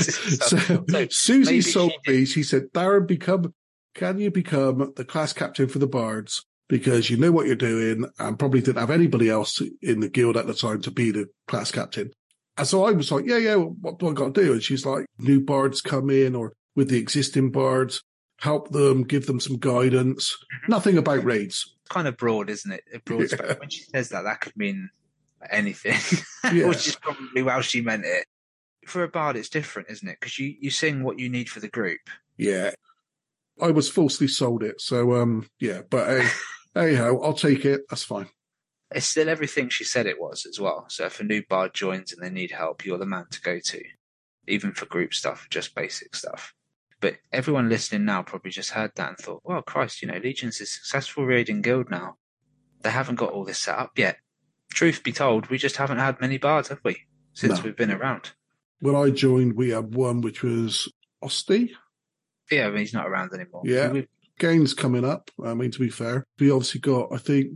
so Susie sold she me. She said, Darren, become, can you become the class captain for the Bards? Because you know what you're doing, and probably didn't have anybody else in the guild at the time to be the class captain. And so I was like, yeah, yeah, what do I got to do? And she's like, new Bards come in, or with the existing Bards, help them, give them some guidance. Nothing about raids. It's kind of broad, isn't it? A broad yeah. When she says that, that could mean anything, yeah. which is probably how she meant it. For a Bard, it's different, isn't it? Because you, you sing what you need for the group. Yeah. I was falsely sold it. So, um, yeah, but hey, anyhow, I'll take it. That's fine. It's still everything she said it was as well. So if a new Bard joins and they need help, you're the man to go to, even for group stuff, just basic stuff. But everyone listening now probably just heard that and thought, well, Christ, you know, Legion's a successful raiding guild now. They haven't got all this set up yet. Truth be told, we just haven't had many Bards, have we, since no. we've been around? When I joined, we had one, which was Osti. Yeah, I mean, he's not around anymore. Yeah, so Gain's coming up. I mean, to be fair, we obviously got, I think,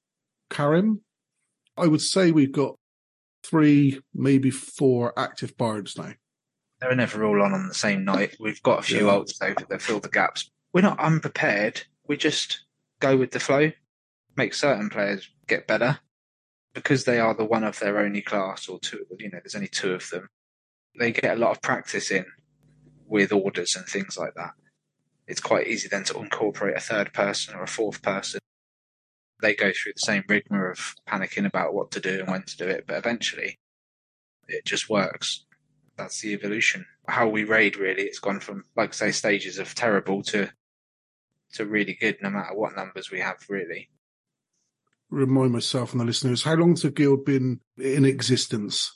Karim. I would say we've got three, maybe four active Bards now. They're never all on on the same night. We've got a few yeah. ults, though, that fill the gaps. We're not unprepared. We just go with the flow, make certain players get better. Because they are the one of their only class, or two, you know, there's only two of them. They get a lot of practice in with orders and things like that. It's quite easy then to incorporate a third person or a fourth person. They go through the same rigmarole of panicking about what to do and when to do it, but eventually it just works. That's the evolution. How we raid, really, it's gone from, like say, stages of terrible to to really good, no matter what numbers we have, really. Remind myself and the listeners, how long has the guild been in existence?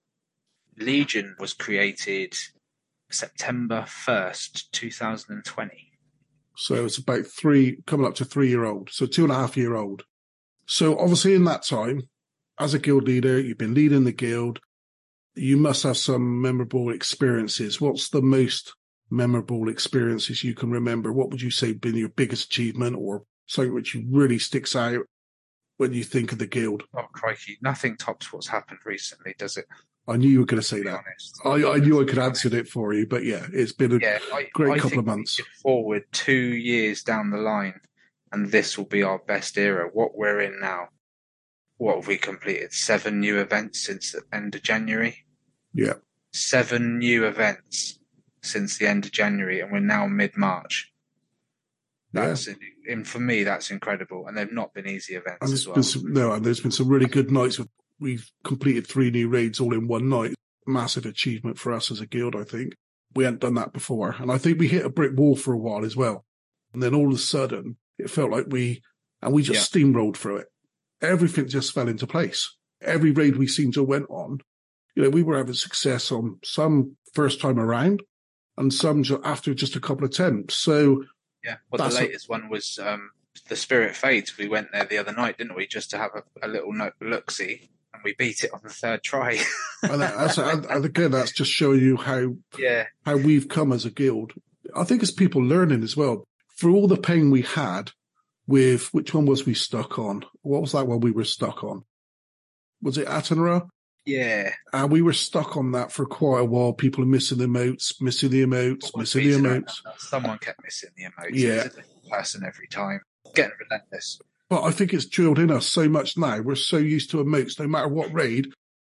Legion was created September first, two thousand twenty. So it's about three, coming up to three year old. So two and a half year old. So obviously in that time, as a guild leader, you've been leading the guild. You must have some memorable experiences. What's the most memorable experiences you can remember? What would you say been your biggest achievement, or something which really sticks out when you think of the guild? Oh, crikey. Nothing tops what's happened recently, does it? I knew you were going to say that. I, I knew I could answer it for you, but yeah, it's been a yeah, I, great I couple think of months. We forward two years down the line, and this will be our best era. What we're in now, what have we completed? Seven new events since the end of January? Yeah. Seven new events since the end of January, and we're now mid-March. That's yeah. And for me, that's incredible. And they've not been easy events and as well. Some, no, and there's been some really good nights. We've completed three new raids all in one night. Massive achievement for us as a guild, I think. We hadn't done that before. And I think we hit a brick wall for a while as well. And then all of a sudden, it felt like we, and we just yeah. steamrolled through it. Everything just fell into place. Every raid we seemed to went on, you know, we were having success on some first time around and some after just a couple of attempts. So, yeah, well, the latest a, one was um, the Spirit Fades. We went there the other night, didn't we, just to have a, a little look-see, and we beat it on the third try. and, that's, and, and again, that's just showing you how yeah. how we've come as a guild. I think it's people learning as well. For all the pain we had with, which one was we stuck on? What was that one we were stuck on? Was it Atanra? Yeah. And we were stuck on that for quite a while. People are missing the emotes, missing the emotes, missing the emotes. Someone kept missing the emotes. Yeah. It was a different person every time. Getting relentless. But I think it's drilled in us so much now. We're so used to emotes. No matter what raid,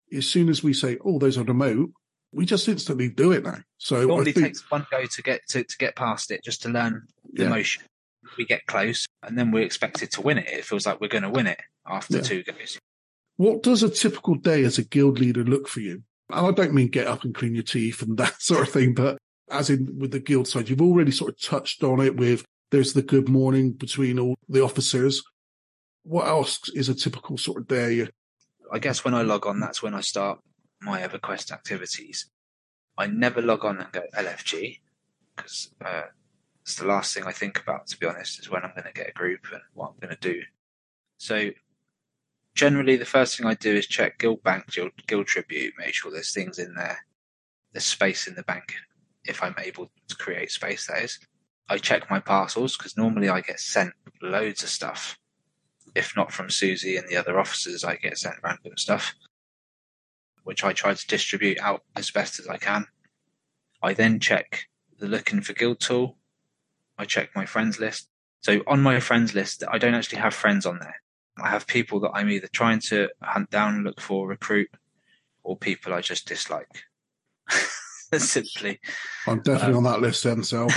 as soon as we say, oh, there's a remote, we just instantly do it now. So It normally I think, takes one go to get to, to get past it, just to learn the yeah, motion. We get close, and then we're expected to win it. It feels like we're going to win it after Yeah. two goes. What does a typical day as a guild leader look for you? And I don't mean get up and clean your teeth and that sort of thing, but as in with the guild side, you've already sort of touched on it with there's the good morning between all the officers. What else is a typical sort of day? I guess when I log on, that's when I start my EverQuest activities. I never log on and go L F G because uh, it's the last thing I think about, to be honest, is when I'm going to get a group and what I'm going to do. So generally, the first thing I do is check Guild Bank, Guild, Guild Tribute, make sure there's things in there, there's space in the bank, if I'm able to create space, that is. I check my parcels because normally I get sent loads of stuff. If not from Susie and the other officers, I get sent random stuff, which I try to distribute out as best as I can. I then check the looking for guild tool. I check my friends list. So on my friends list, I don't actually have friends on there. I have people that I'm either trying to hunt down, look for, recruit, or people I just dislike. Simply. I'm definitely um, on that list then, so.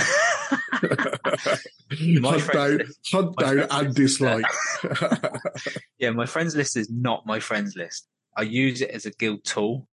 hunt down, list, hunt down and dislike. Yeah, my friends list is not my friends list. I use it as a guild tool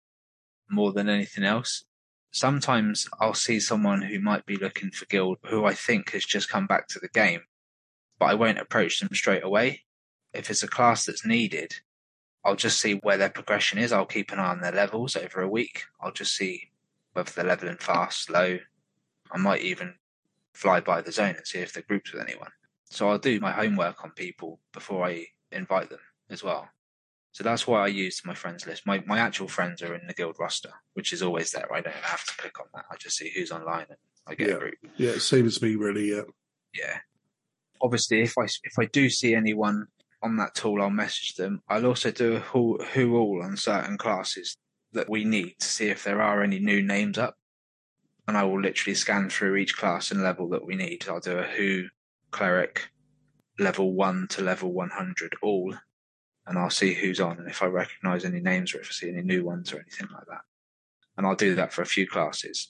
more than anything else. Sometimes I'll see someone who might be looking for guild who I think has just come back to the game, but I won't approach them straight away. If it's a class that's needed, I'll just see where their progression is. I'll keep an eye on their levels over a week. I'll just see whether they're leveling fast, low. I might even fly by the zone and see if they're grouped with anyone. So I'll do my homework on people before I invite them as well. So that's why I use my friends list. My my actual friends are in the guild roster, which is always there. I don't have to click on that. I just see who's online and I get yeah. a group. Yeah, same as me, really. Yeah. Yeah. Obviously, if I if I do see anyone on that tool, I'll message them. I'll also do a who, who all on certain classes that we need to see if there are any new names up. And I will literally scan through each class and level that we need. I'll do a who, cleric, level one to level one hundred all. And I'll see who's on and if I recognise any names or if I see any new ones or anything like that. And I'll do that for a few classes.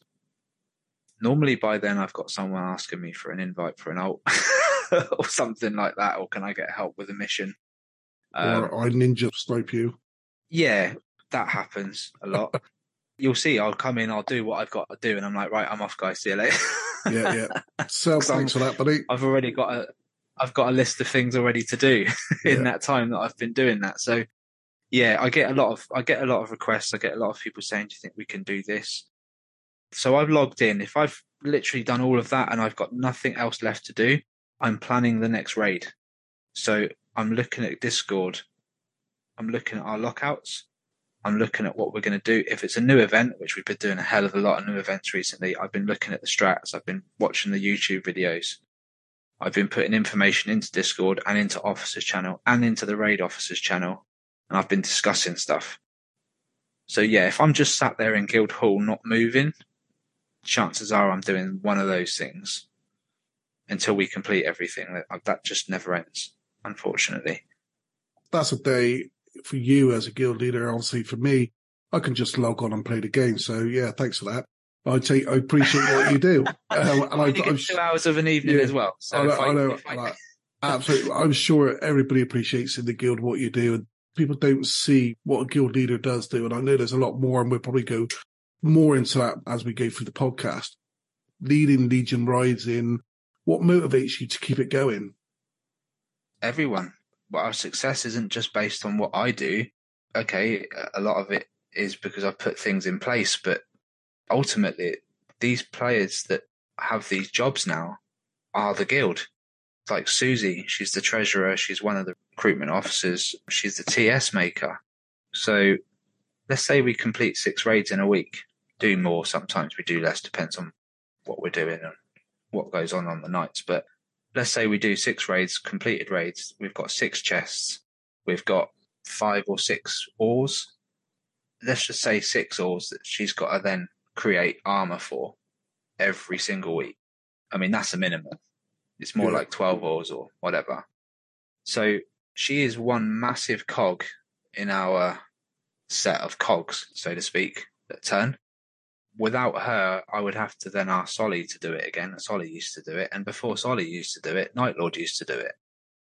Normally by then I've got someone asking me for an invite for an alt or something like that, or can I get help with a mission? Um, or I ninja snipe you. Yeah, that happens a lot. You'll see, I'll come in, I'll do what I've got to do, and I'm like, right, I'm off, guys, see you later. yeah, yeah. So thanks for that, buddy. I've already got a I've got a list of things already to do in yeah. that time that I've been doing that. So yeah, I get a lot of I get a lot of requests. I get a lot of people saying, do you think we can do this? So I've logged in. If I've literally done all of that and I've got nothing else left to do, I'm planning the next raid. So I'm looking at Discord. I'm looking at our lockouts. I'm looking at what we're going to do. If it's a new event, which we've been doing a hell of a lot of new events recently, I've been looking at the strats. I've been watching the YouTube videos. I've been putting information into Discord and into Officers channel and into the Raid Officers channel. And I've been discussing stuff. So yeah, if I'm just sat there in Guild Hall not moving, chances are I'm doing one of those things until we complete everything. That, that just never ends, unfortunately. That's a day for you as a guild leader. Obviously for me, I can just log on and play the game. So yeah, thanks for that. I take, I appreciate what you do. Um, and I, you get two hours of an evening yeah, as well. So I know, I, I know I... like, absolutely. I'm sure everybody appreciates in the guild what you do, and people don't see what a guild leader does do. And I know there's a lot more, and we'll probably go more into that as we go through the podcast. Leading Legion Rising, what motivates you to keep it going? Everyone. Well, our success isn't just based on what I do. Okay, a lot of it is because I put things in place, but ultimately, these players that have these jobs now are the guild. Like Susie, she's the treasurer, she's one of the recruitment officers, she's the T S maker. So let's say we complete six raids in a week. Do more, sometimes we do less, depends on what we're doing and what goes on on the nights. But let's say we do six raids, completed raids. We've got six chests. We've got five or six oars. Let's just say six oars that she's got to then create armor for every single week. I mean, that's a minimum. It's more yeah. like twelve oars or whatever. So she is one massive cog in our set of cogs, so to speak, that turn. Without her, I would have to then ask Solly to do it again. Solly used to do it, and before Solly used to do it, Nightlord used to do it.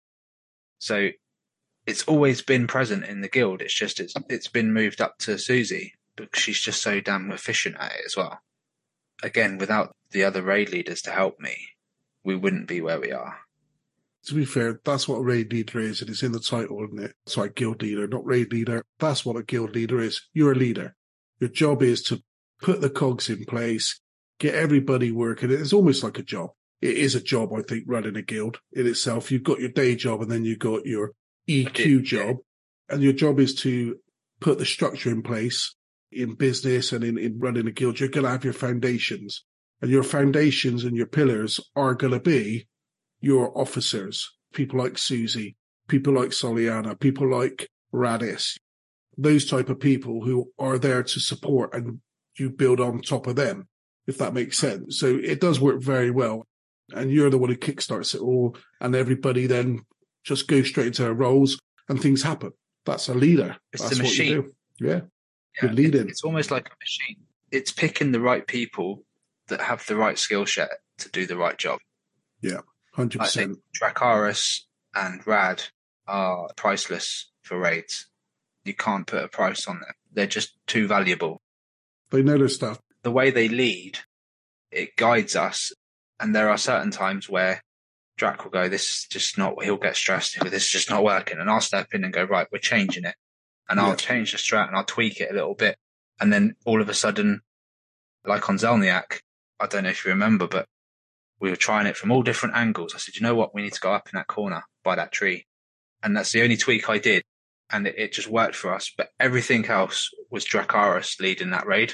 So it's always been present in the guild. It's just it's it's been moved up to Susie because she's just so damn efficient at it as well. Again, without the other raid leaders to help me, we wouldn't be where we are. To be fair, that's what a raid leader is, and it's in the title, isn't it? Sorry, guild leader, not raid leader. That's what a guild leader is. You're a leader. Your job is to put the cogs in place, get everybody working. It's almost like a job. It is a job, I think, running a guild in itself. You've got your day job and then you've got your E Q job. And your job is to put the structure in place in business and in, in running a guild. You're going to have your foundations. And your foundations and your pillars are going to be your officers, people like Susie, people like Soliana, people like Radis, those type of people who are there to support and you build on top of them, if that makes sense. So it does work very well. And you're the one who kickstarts it all, and everybody then just goes straight into their roles and things happen. That's a leader. It's That's the what machine. you do. Yeah. Yeah, You're leading. It, it's almost like a machine. It's picking the right people that have the right skill set to do the right job. Yeah, one hundred percent. I think Dracarys and Rad are priceless for raids. You can't put a price on them. They're just too valuable. They know their stuff. The way they lead, it guides us. And there are certain times where Drac will go, this is just not, he'll get stressed. He'll go, this is just not working. And I'll step in and go, right, we're changing it. And I'll yeah. change the strat and I'll tweak it a little bit. And then all of a sudden, like on Zelniak, I don't know if you remember, but we were trying it from all different angles. I said, you know what? We need to go up in that corner by that tree. And that's the only tweak I did. And it, it just worked for us. But everything else was Dracarys leading that raid.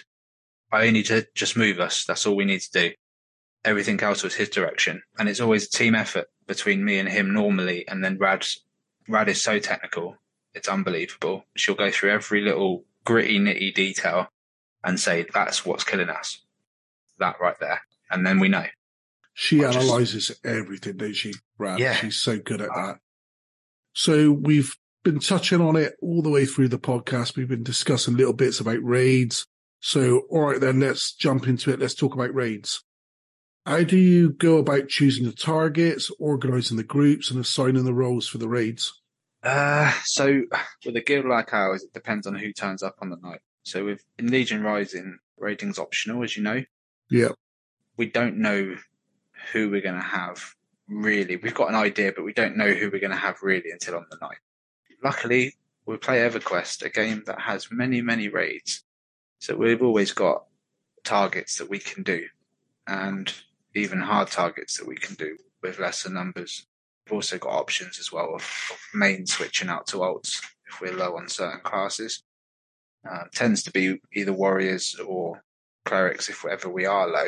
I only need to just move us. That's all we need to do. Everything else was his direction. And it's always a team effort between me and him normally. And then Rad, Rad is so technical. It's unbelievable. She'll go through every little gritty, nitty detail and say, that's what's killing us. That right there. And then we know. She I analyzes just, everything, doesn't she, Rad? Yeah. She's so good at that. So we've been touching on it all the way through the podcast. We've been discussing little bits about raids. So, all right, then let's jump into it. Let's talk about raids. How do you go about choosing the targets, organising the groups, and assigning the roles for the raids? Uh, so with a guild like ours, it depends on who turns up on the night. So with in Legion Rising, raiding's optional, as you know. Yeah. We don't know who we're going to have, really. We've got an idea, but we don't know who we're going to have really until on the night. Luckily, we play EverQuest, a game that has many, many raids. So we've always got targets that we can do, and even hard targets that we can do with lesser numbers. We've also got options as well of, of main switching out to alts if we're low on certain classes. Uh, tends to be either warriors or clerics if ever we are low.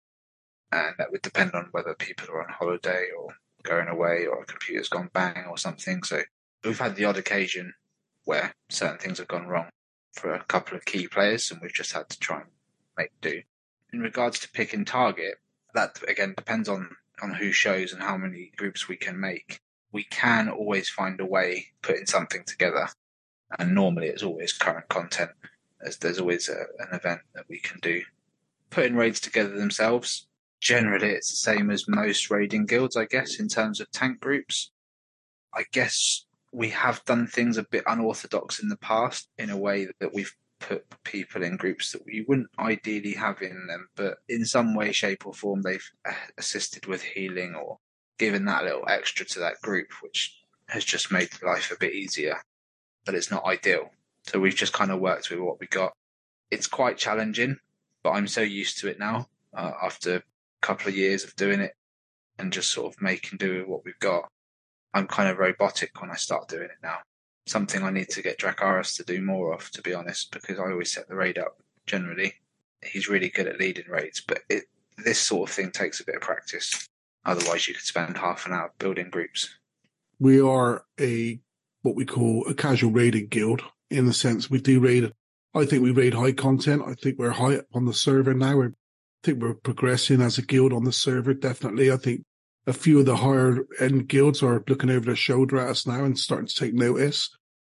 And that would depend on whether people are on holiday or going away or a computer's gone bang or something. So we've had the odd occasion where certain things have gone wrong for a couple of key players and we've just had to try and make do. In regards to picking target, that again depends on, on who shows and how many groups we can make. We can always find a way putting something together. And normally it's always current content, as there's always a, an event that we can do. Putting raids together themselves, generally it's the same as most raiding guilds, I guess, in terms of tank groups. I guess we have done things a bit unorthodox in the past in a way that we've put people in groups that we wouldn't ideally have in them, but in some way, shape or form, they've assisted with healing or given that little extra to that group, which has just made life a bit easier, but it's not ideal. So we've just kind of worked with what we got. It's quite challenging, but I'm so used to it now uh, after a couple of years of doing it and just sort of making do with what we've got. I'm kind of robotic when I start doing it now. Something I need to get Dracarys to do more of, to be honest, because I always set the raid up generally. He's really good at leading raids, but it, this sort of thing takes a bit of practice. Otherwise, you could spend half an hour building groups. We are a what we call a casual raiding guild, in the sense we do raid. I think we raid high content. I think we're high up on the server now. We're, I think we're progressing as a guild on the server, definitely. I think a few of the higher end guilds are looking over their shoulder at us now and starting to take notice.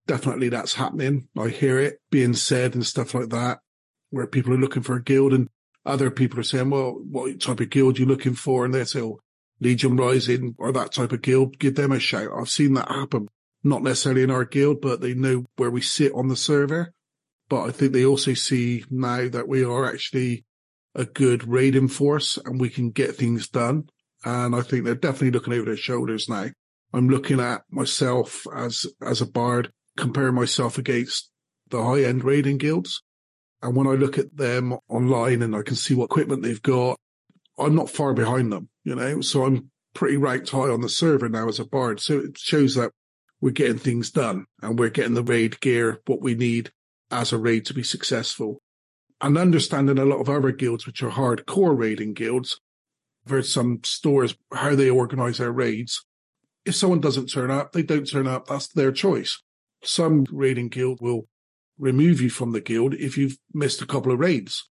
definitely that's happening. I hear it being said and stuff like that, where people are looking for a guild and other people are saying, well, what type of guild are you looking for? And they say, oh, Legion Rising or that type of guild, give them a shout. I've seen that happen. Not necessarily in our guild, but they know where we sit on the server. But I think they also see now that we are actually a good raiding force and we can get things done. And I think they're definitely looking over their shoulders now. I'm looking at myself as, as a bard, comparing myself against the high-end raiding guilds. And when I look at them online and I can see what equipment they've got, I'm not far behind them, you know, so I'm pretty ranked high on the server now as a bard. So it shows that we're getting things done and we're getting the raid gear, what we need as a raid to be successful. And understanding a lot of other guilds, which are hardcore raiding guilds, versus some stores, how they organize their raids. If someone doesn't turn up, they don't turn up. That's their choice. Some raiding guild will remove you from the guild if you've missed a couple of raids.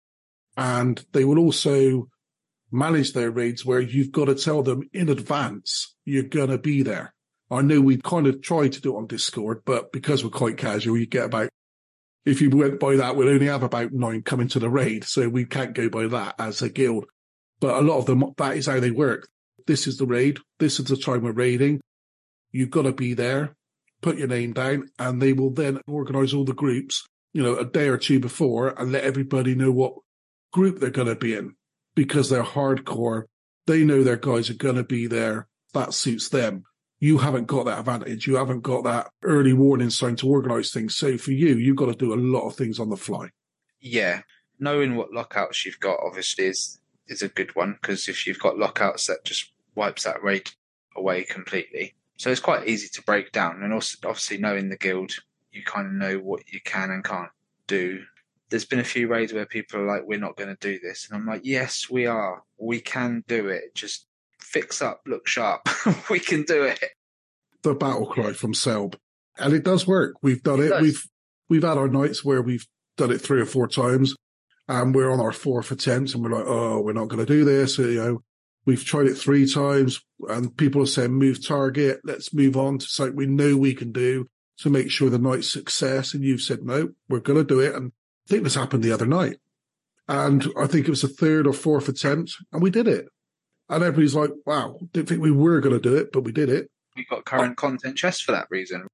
And they will also manage their raids where you've got to tell them in advance you're going to be there. I know we kind of try to do it on Discord, but because we're quite casual, you get about, if you went by that, we'll only have about nine coming to the raid. So we can't go by that as a guild. But a lot of them, that is how they work. This is the raid. This is the time we're raiding. You've got to be there. Put your name down, and they will then organise all the groups, you know, a day or two before and let everybody know what group they're going to be in because they're hardcore. They know their guys are going to be there. That suits them. You haven't got that advantage. You haven't got that early warning sign to organise things. So for you, you've got to do a lot of things on the fly. Yeah. Knowing what lockouts you've got, obviously, is, is a good one because if you've got lockouts, that just wipes that raid away completely. So it's quite easy to break down. And also, obviously, knowing the guild, you kind of know what you can and can't do. There's been a few raids where people are like, we're not going to do this. And I'm like, yes, we are. We can do it. Just fix up, look sharp. We can do it. The battle cry from Selb. And it does work. We've done it. it. We've we've had our nights where we've done it three or four times. And we're on our fourth attempt. And we're like, oh, we're not going to do this. You know, we've tried it three times. And people are saying, move target. Let's move on to something we know we can do to make sure the night's success. And you've said, no, we're going to do it. And I think this happened the other night. And I think it was the third or fourth attempt. And we did it. And everybody's like, wow, didn't think we were going to do it, but we did it. We got current oh. content chests for that reason.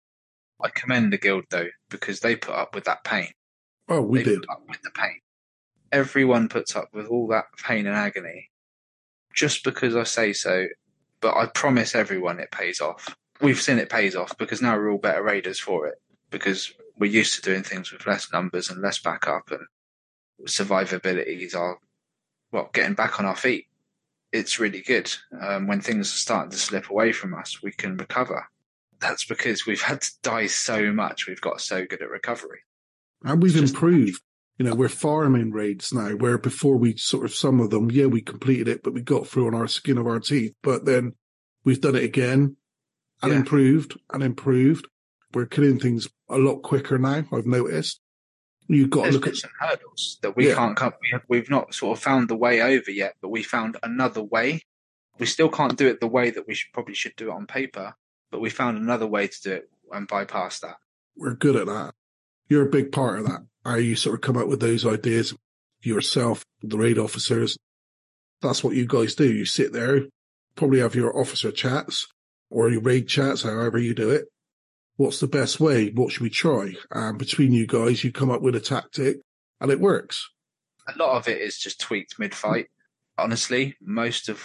I commend the guild, though, because they put up with that pain. Oh, we they did. Put up with the pain. Everyone puts up with all that pain and agony just because I say so. But I promise everyone it pays off. We've seen it pays off because now we're all better raiders for it because we're used to doing things with less numbers and less backup, and survivabilities are, well, getting back on our feet. It's really good. Um, when things are starting to slip away from us, we can recover. That's because we've had to die so much. We've got so good at recovery. And we've improved. You know, we're farming raids now, where before we sort of, some of them, yeah, we completed it, but we got through on our skin of our teeth. But then we've done it again and yeah. improved and improved. We're killing things a lot quicker now, I've noticed. You've got There's to look at some hurdles that we yeah. can't come. We have, we've not sort of found the way over yet, but we found another way. We still can't do it the way that we should, probably should do it on paper, but we found another way to do it and bypass that. We're good at that. You're a big part of that. How you sort of come up with those ideas yourself, the raid officers. That's what you guys do. You sit there, probably have your officer chats or your raid chats, however you do it. What's the best way? What should we try? And between you guys, you come up with a tactic and it works. A lot of it is just tweaked mid-fight. Honestly, most of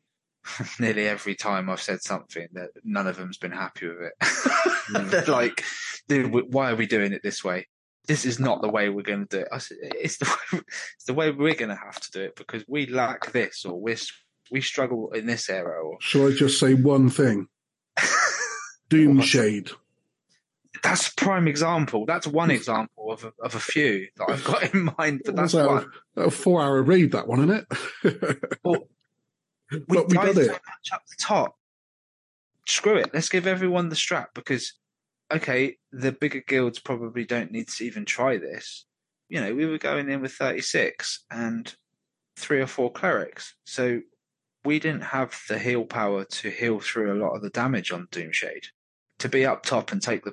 nearly every time I've said something that none of them's been happy with it. Mm. They're like, why are we doing it this way? This is not the way we're going to do it. I said, it's the way, it's the way we're going to have to do it because we lack this or we we struggle in this area. Or shall I just say one thing? Doomshade. That's a prime example. That's one example of a, of a few that I've got in mind. But that's that one. A, a four-hour raid, that one, isn't it? Well, we, but we did it. So much up the top. Screw it. Let's give everyone the strap because, okay, the bigger guilds probably don't need to even try this. You know, we were going in with thirty-six and three or four clerics, so we didn't have the heal power to heal through a lot of the damage on Doomshade. To be up top and take the pool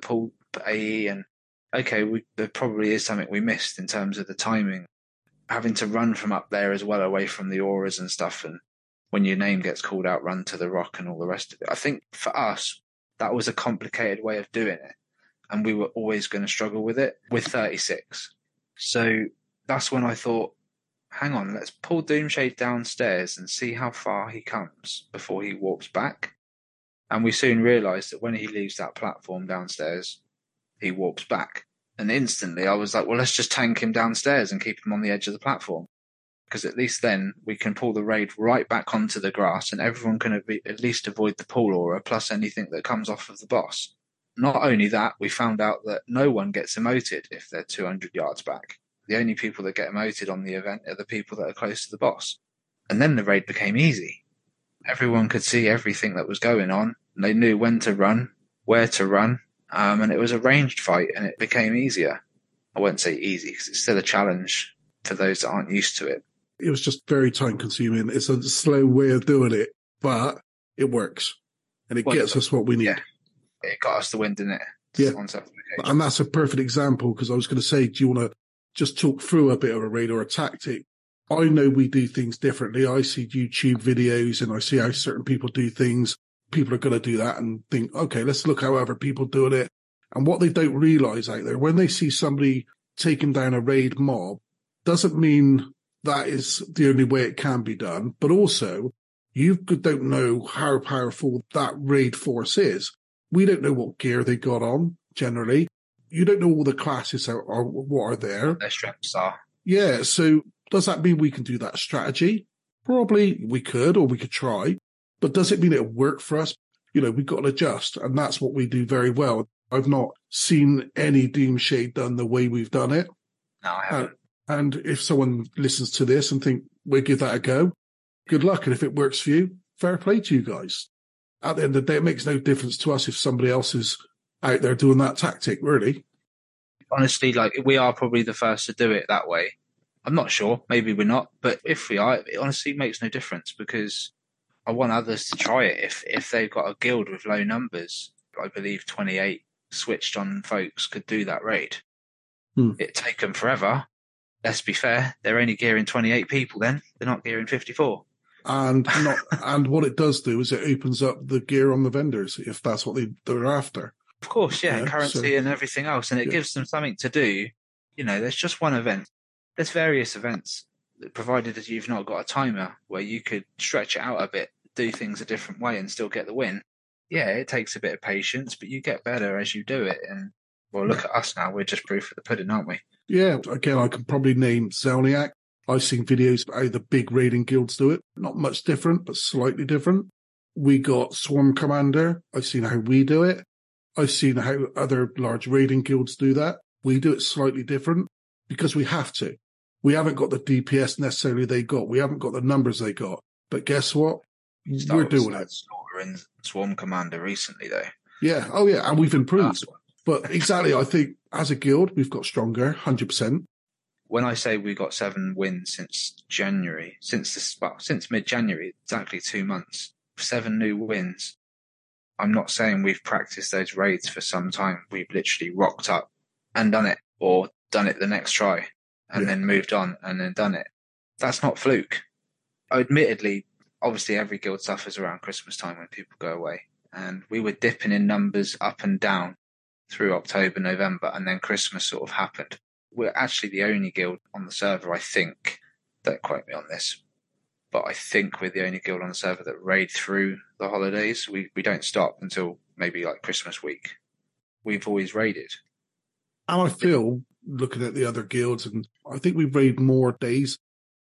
A E, and okay, we, there probably is something we missed in terms of the timing. Having to run from up there as well, away from the auras and stuff, and when your name gets called out, run to the rock and all the rest of it. I think for us, that was a complicated way of doing it, and we were always going to struggle with it with thirty-six. So that's when I thought, hang on, let's pull Doomshade downstairs and see how far he comes before he warps back. And we soon realised that when he leaves that platform downstairs, he warps back. And instantly I was like, well, let's just tank him downstairs and keep him on the edge of the platform. Because at least then we can pull the raid right back onto the grass and everyone can at least avoid the pool aura plus anything that comes off of the boss. Not only that, we found out that no one gets emoted if they're two hundred yards back. The only people that get emoted on the event are the people that are close to the boss. And then the raid became easy. Everyone could see everything that was going on. And they knew when to run, where to run, um, and it was a ranged fight, and it became easier. I won't say easy, because it's still a challenge for those that aren't used to it. It was just very time-consuming. It's a slow way of doing it, but it works. And it well, gets us what we need. Yeah. It got us the win, didn't it? Yeah. On and that's a perfect example, because I was going to say, do you want to just talk through a bit of a raid or a tactic? I know we do things differently. I see YouTube videos and I see how certain people do things. People are going to do that and think, okay, let's look how other people doing it. And what they don't realize out there, when they see somebody taking down a raid mob, doesn't mean that is the only way it can be done. But also, you don't know how powerful that raid force is. We don't know what gear they got on, generally. You don't know all the classes are, are what are there. What their strengths are. Yeah, so does that mean we can do that strategy? Probably we could, or we could try. But does it mean it'll work for us? You know, we've got to adjust, and that's what we do very well. I've not seen any Doomshade done the way we've done it. No, I haven't. Uh, and if someone listens to this and think, we'll give that a go, good luck. And if it works for you, fair play to you guys. At the end of the day, it makes no difference to us if somebody else is out there doing that tactic, really. Honestly, like, we are probably the first to do it that way. I'm not sure. Maybe we're not. But if we are, it honestly makes no difference, because I want others to try it. If if they've got a guild with low numbers, I believe twenty-eight switched on folks could do that raid. Hmm. It'd take them forever. Let's be fair. They're only gearing twenty-eight people then. They're not gearing fifty-four. And not, and what it does do is it opens up the gear on the vendors, if that's what they, they're after. Of course, yeah, yeah currency so, and everything else. And it yeah. gives them something to do. You know, there's just one event. There's various events, provided that you've not got a timer where you could stretch it out a bit, do things a different way and still get the win. Yeah, it takes a bit of patience, but you get better as you do it. And, well, look at us now. We're just proof of the pudding, aren't we? Yeah, again, I can probably name Zelniak. I've seen videos about how the big raiding guilds do it. Not much different, but slightly different. We got Swarm Commander. I've seen how we do it. I've seen how other large raiding guilds do that. We do it slightly different because we have to. We haven't got the D P S necessarily they got. We haven't got the numbers they got. But guess what? Star We're doing it. Slaughtering Swarm Commander recently, though. Yeah. Oh, yeah. And we've improved. But exactly, I think as a guild, we've got stronger, one hundred percent. When I say we got seven wins since January, since this, well, since mid-January, exactly two months, seven new wins. I'm not saying we've practiced those raids for some time. We've literally rocked up and done it, or done it the next try, and yeah. then moved on and then done it. That's not fluke. Admittedly, obviously every guild suffers around Christmas time when people go away, and we were dipping in numbers up and down through October, November, and then Christmas sort of happened. We're actually the only guild on the server, I think, don't quote me on this, but I think we're the only guild on the server that raid through the holidays. We we don't stop until maybe like Christmas week. We've always raided. And I feel, looking at the other guilds, and I think we raid more days.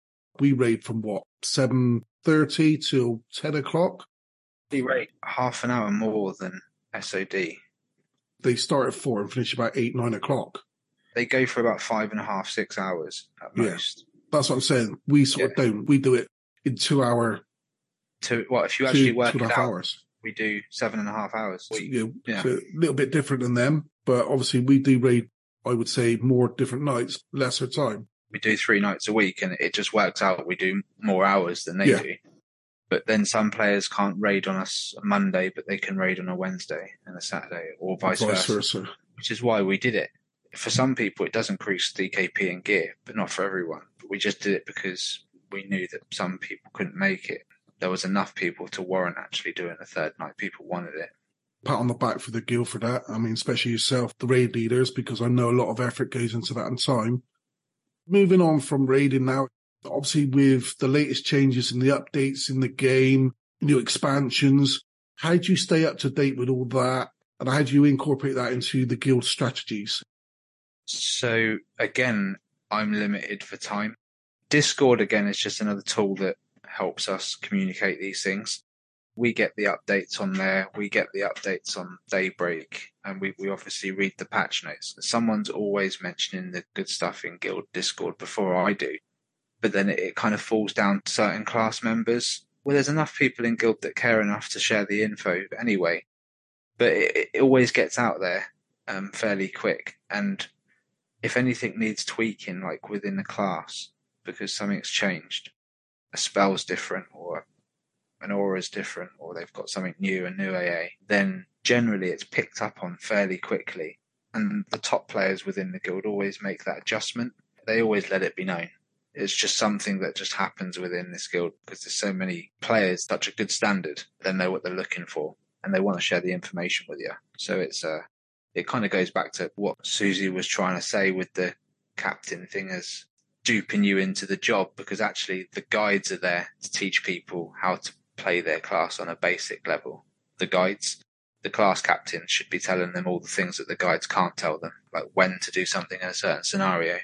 We raid from what, seven thirty till ten o'clock? We raid half an hour more than S O D. They start at four and finish about eight, nine o'clock. They go for about five and a half, six hours at most. Yeah, that's what I'm saying. We sort yeah. of don't. We do it in two hour. Two. Well, if you actually two, work two and it a half out, hours. We do seven and a half hours. So, you know, yeah, so a little bit different than them, but obviously we do raid. I would say more different nights, lesser time. We do three nights a week, and it just works out. We do more hours than they yeah. do. But then some players can't raid on us a Monday, but they can raid on a Wednesday and a Saturday, or vice, vice versa. versa. which is why we did it. For some people, it does increase D K P and gear, but not for everyone. But we just did it because we knew that some people couldn't make it. There was enough people to warrant actually doing a third night. People wanted it. Pat on the back for the guild for that. I mean, especially yourself, the raid leaders, because I know a lot of effort goes into that and time. Moving on from raiding now, obviously with the latest changes in the updates in the game, new expansions, how do you stay up to date with all that? And how do you incorporate that into the guild strategies? So again, I'm limited for time. Discord, again, is just another tool that helps us communicate these things. We get the updates on there. We get the updates on Daybreak, and we, we obviously read the patch notes. Someone's always mentioning the good stuff in Guild Discord before I do. But then it, it kind of falls down to certain class members. Well, there's enough people in Guild that care enough to share the info anyway. But it, it always gets out there um, fairly quick. And if anything needs tweaking, like within the class, because something's changed, a spell's different or an aura's different, or they've got something new, a new A A, then generally it's picked up on fairly quickly. And the top players within the guild always make that adjustment. They always let it be known. It's just something that just happens within this guild because there's so many players, such a good standard. They know what they're looking for and they want to share the information with you. So it's uh, it kind of goes back to what Susie was trying to say with the captain thing as duping you into the job, because actually the guides are there to teach people how to play their class on a basic level. The guides, the class captain should be telling them all the things that the guides can't tell them, like when to do something in a certain scenario.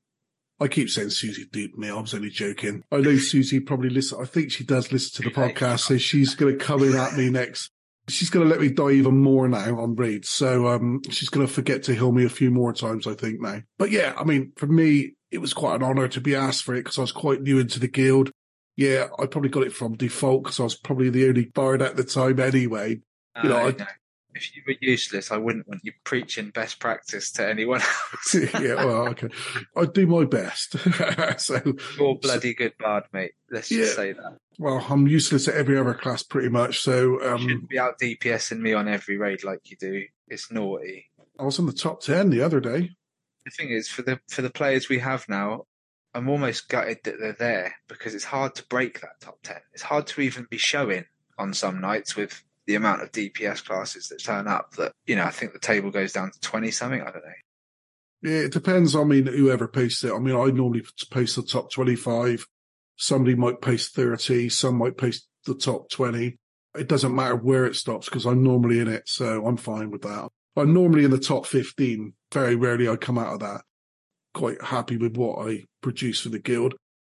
I keep saying Susie duped me. I was only joking. I know Susie probably listen. I think she does listen to the podcast, so she's going to come in at me next. She's going to let me die even more now on raids. So um, she's going to forget to heal me a few more times, I think, now. But yeah, I mean, for me, it was quite an honour to be asked for it because I was quite new into the guild. Yeah, I probably got it from default because I was probably the only bard at the time anyway. Uh, you know, I, no. If you were useless, I wouldn't want you preaching best practice to anyone else. yeah, well, okay. I do my best. so You're bloody good bard, mate. Let's yeah, just say that. Well, I'm useless at every other class pretty much. So um, you shouldn't be out DPSing me on every raid like you do. It's naughty. I was in the top ten the other day. The thing is, for the for the players we have now, I'm almost gutted that they're there because it's hard to break that top ten. It's hard to even be showing on some nights with the amount of D P S classes that turn up that, you know, I think the table goes down to twenty something. I don't know. Yeah, it depends. I mean, whoever posts it. I mean, I normally post the top twenty-five. Somebody might post thirty. Some might post the top twenty. It doesn't matter where it stops because I'm normally in it. So I'm fine with that. I'm normally in the top fifteen. Very rarely I come out of that. Quite happy with what I produce for the guild.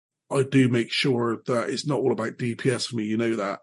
I do make sure that it's not all about D P S for me. You know that.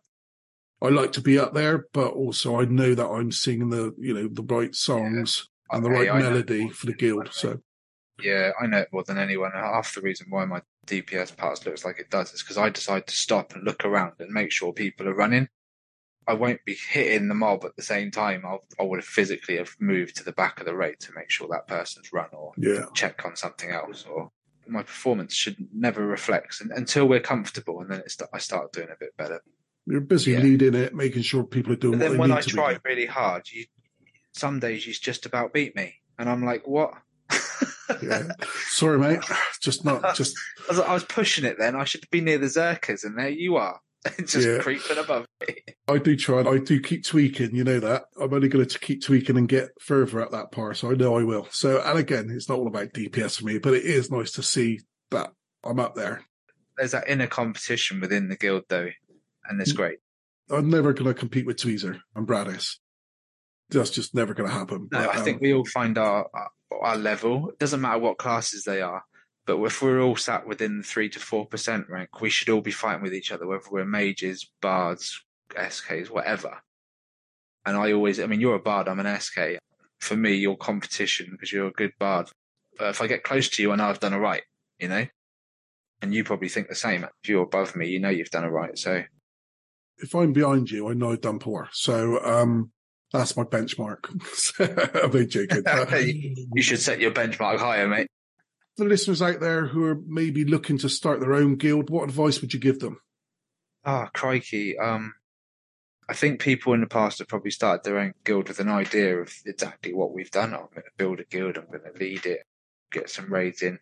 I like to be up there, but also I know that I'm singing the, you know, the right songs yeah. and the right hey, melody for the guild. So, yeah, I know it more than anyone. Half the reason why my D P S parts looks like it does is because I decide to stop and look around and make sure people are running. I won't be hitting the mob at the same time. I'll, I would have physically have moved to the back of the raid to make sure that person's run or yeah. check on something else. Or my performance should never reflect until we're comfortable, and then it's, I start doing a bit better. You're busy yeah. leading it, making sure people are doing but what they need to do. Then when I try really hard, you, some days you just about beat me. And I'm like, what? yeah. Sorry, mate. Just not, just... I was, I was pushing it then. I should be near the Zerkers, and there you are. just yeah. creeping above me. I do try, and I do keep tweaking, you know that. I'm only going to keep tweaking and get further at that part, so I know I will. So, and again, it's not all about D P S for me, but it is nice to see that I'm up there. There's that inner competition within the guild, though. And it's great. I'm never going to compete with Tweezer and Bradis. That's just never going to happen. No, but, I um, think we all find our, our our level. It doesn't matter what classes they are, but if we're all sat within the three to four percent rank, we should all be fighting with each other, whether we're mages, bards, S Ks, whatever. And I always, I mean, you're a bard, I'm an S K. For me, you're competition because you're a good bard. But if I get close to you, I know I've done it right, you know. And you probably think the same. If you're above me, you know you've done it right. So. If I'm behind you, I know I've done poor. So um, that's my benchmark. I'm only joking. You should set your benchmark higher, mate. The listeners out there who are maybe looking to start their own guild, what advice would you give them? Ah, oh, crikey. Um, I think people in the past have probably started their own guild with an idea of exactly what we've done. I'm going to build a guild, I'm going to lead it, get some raids in.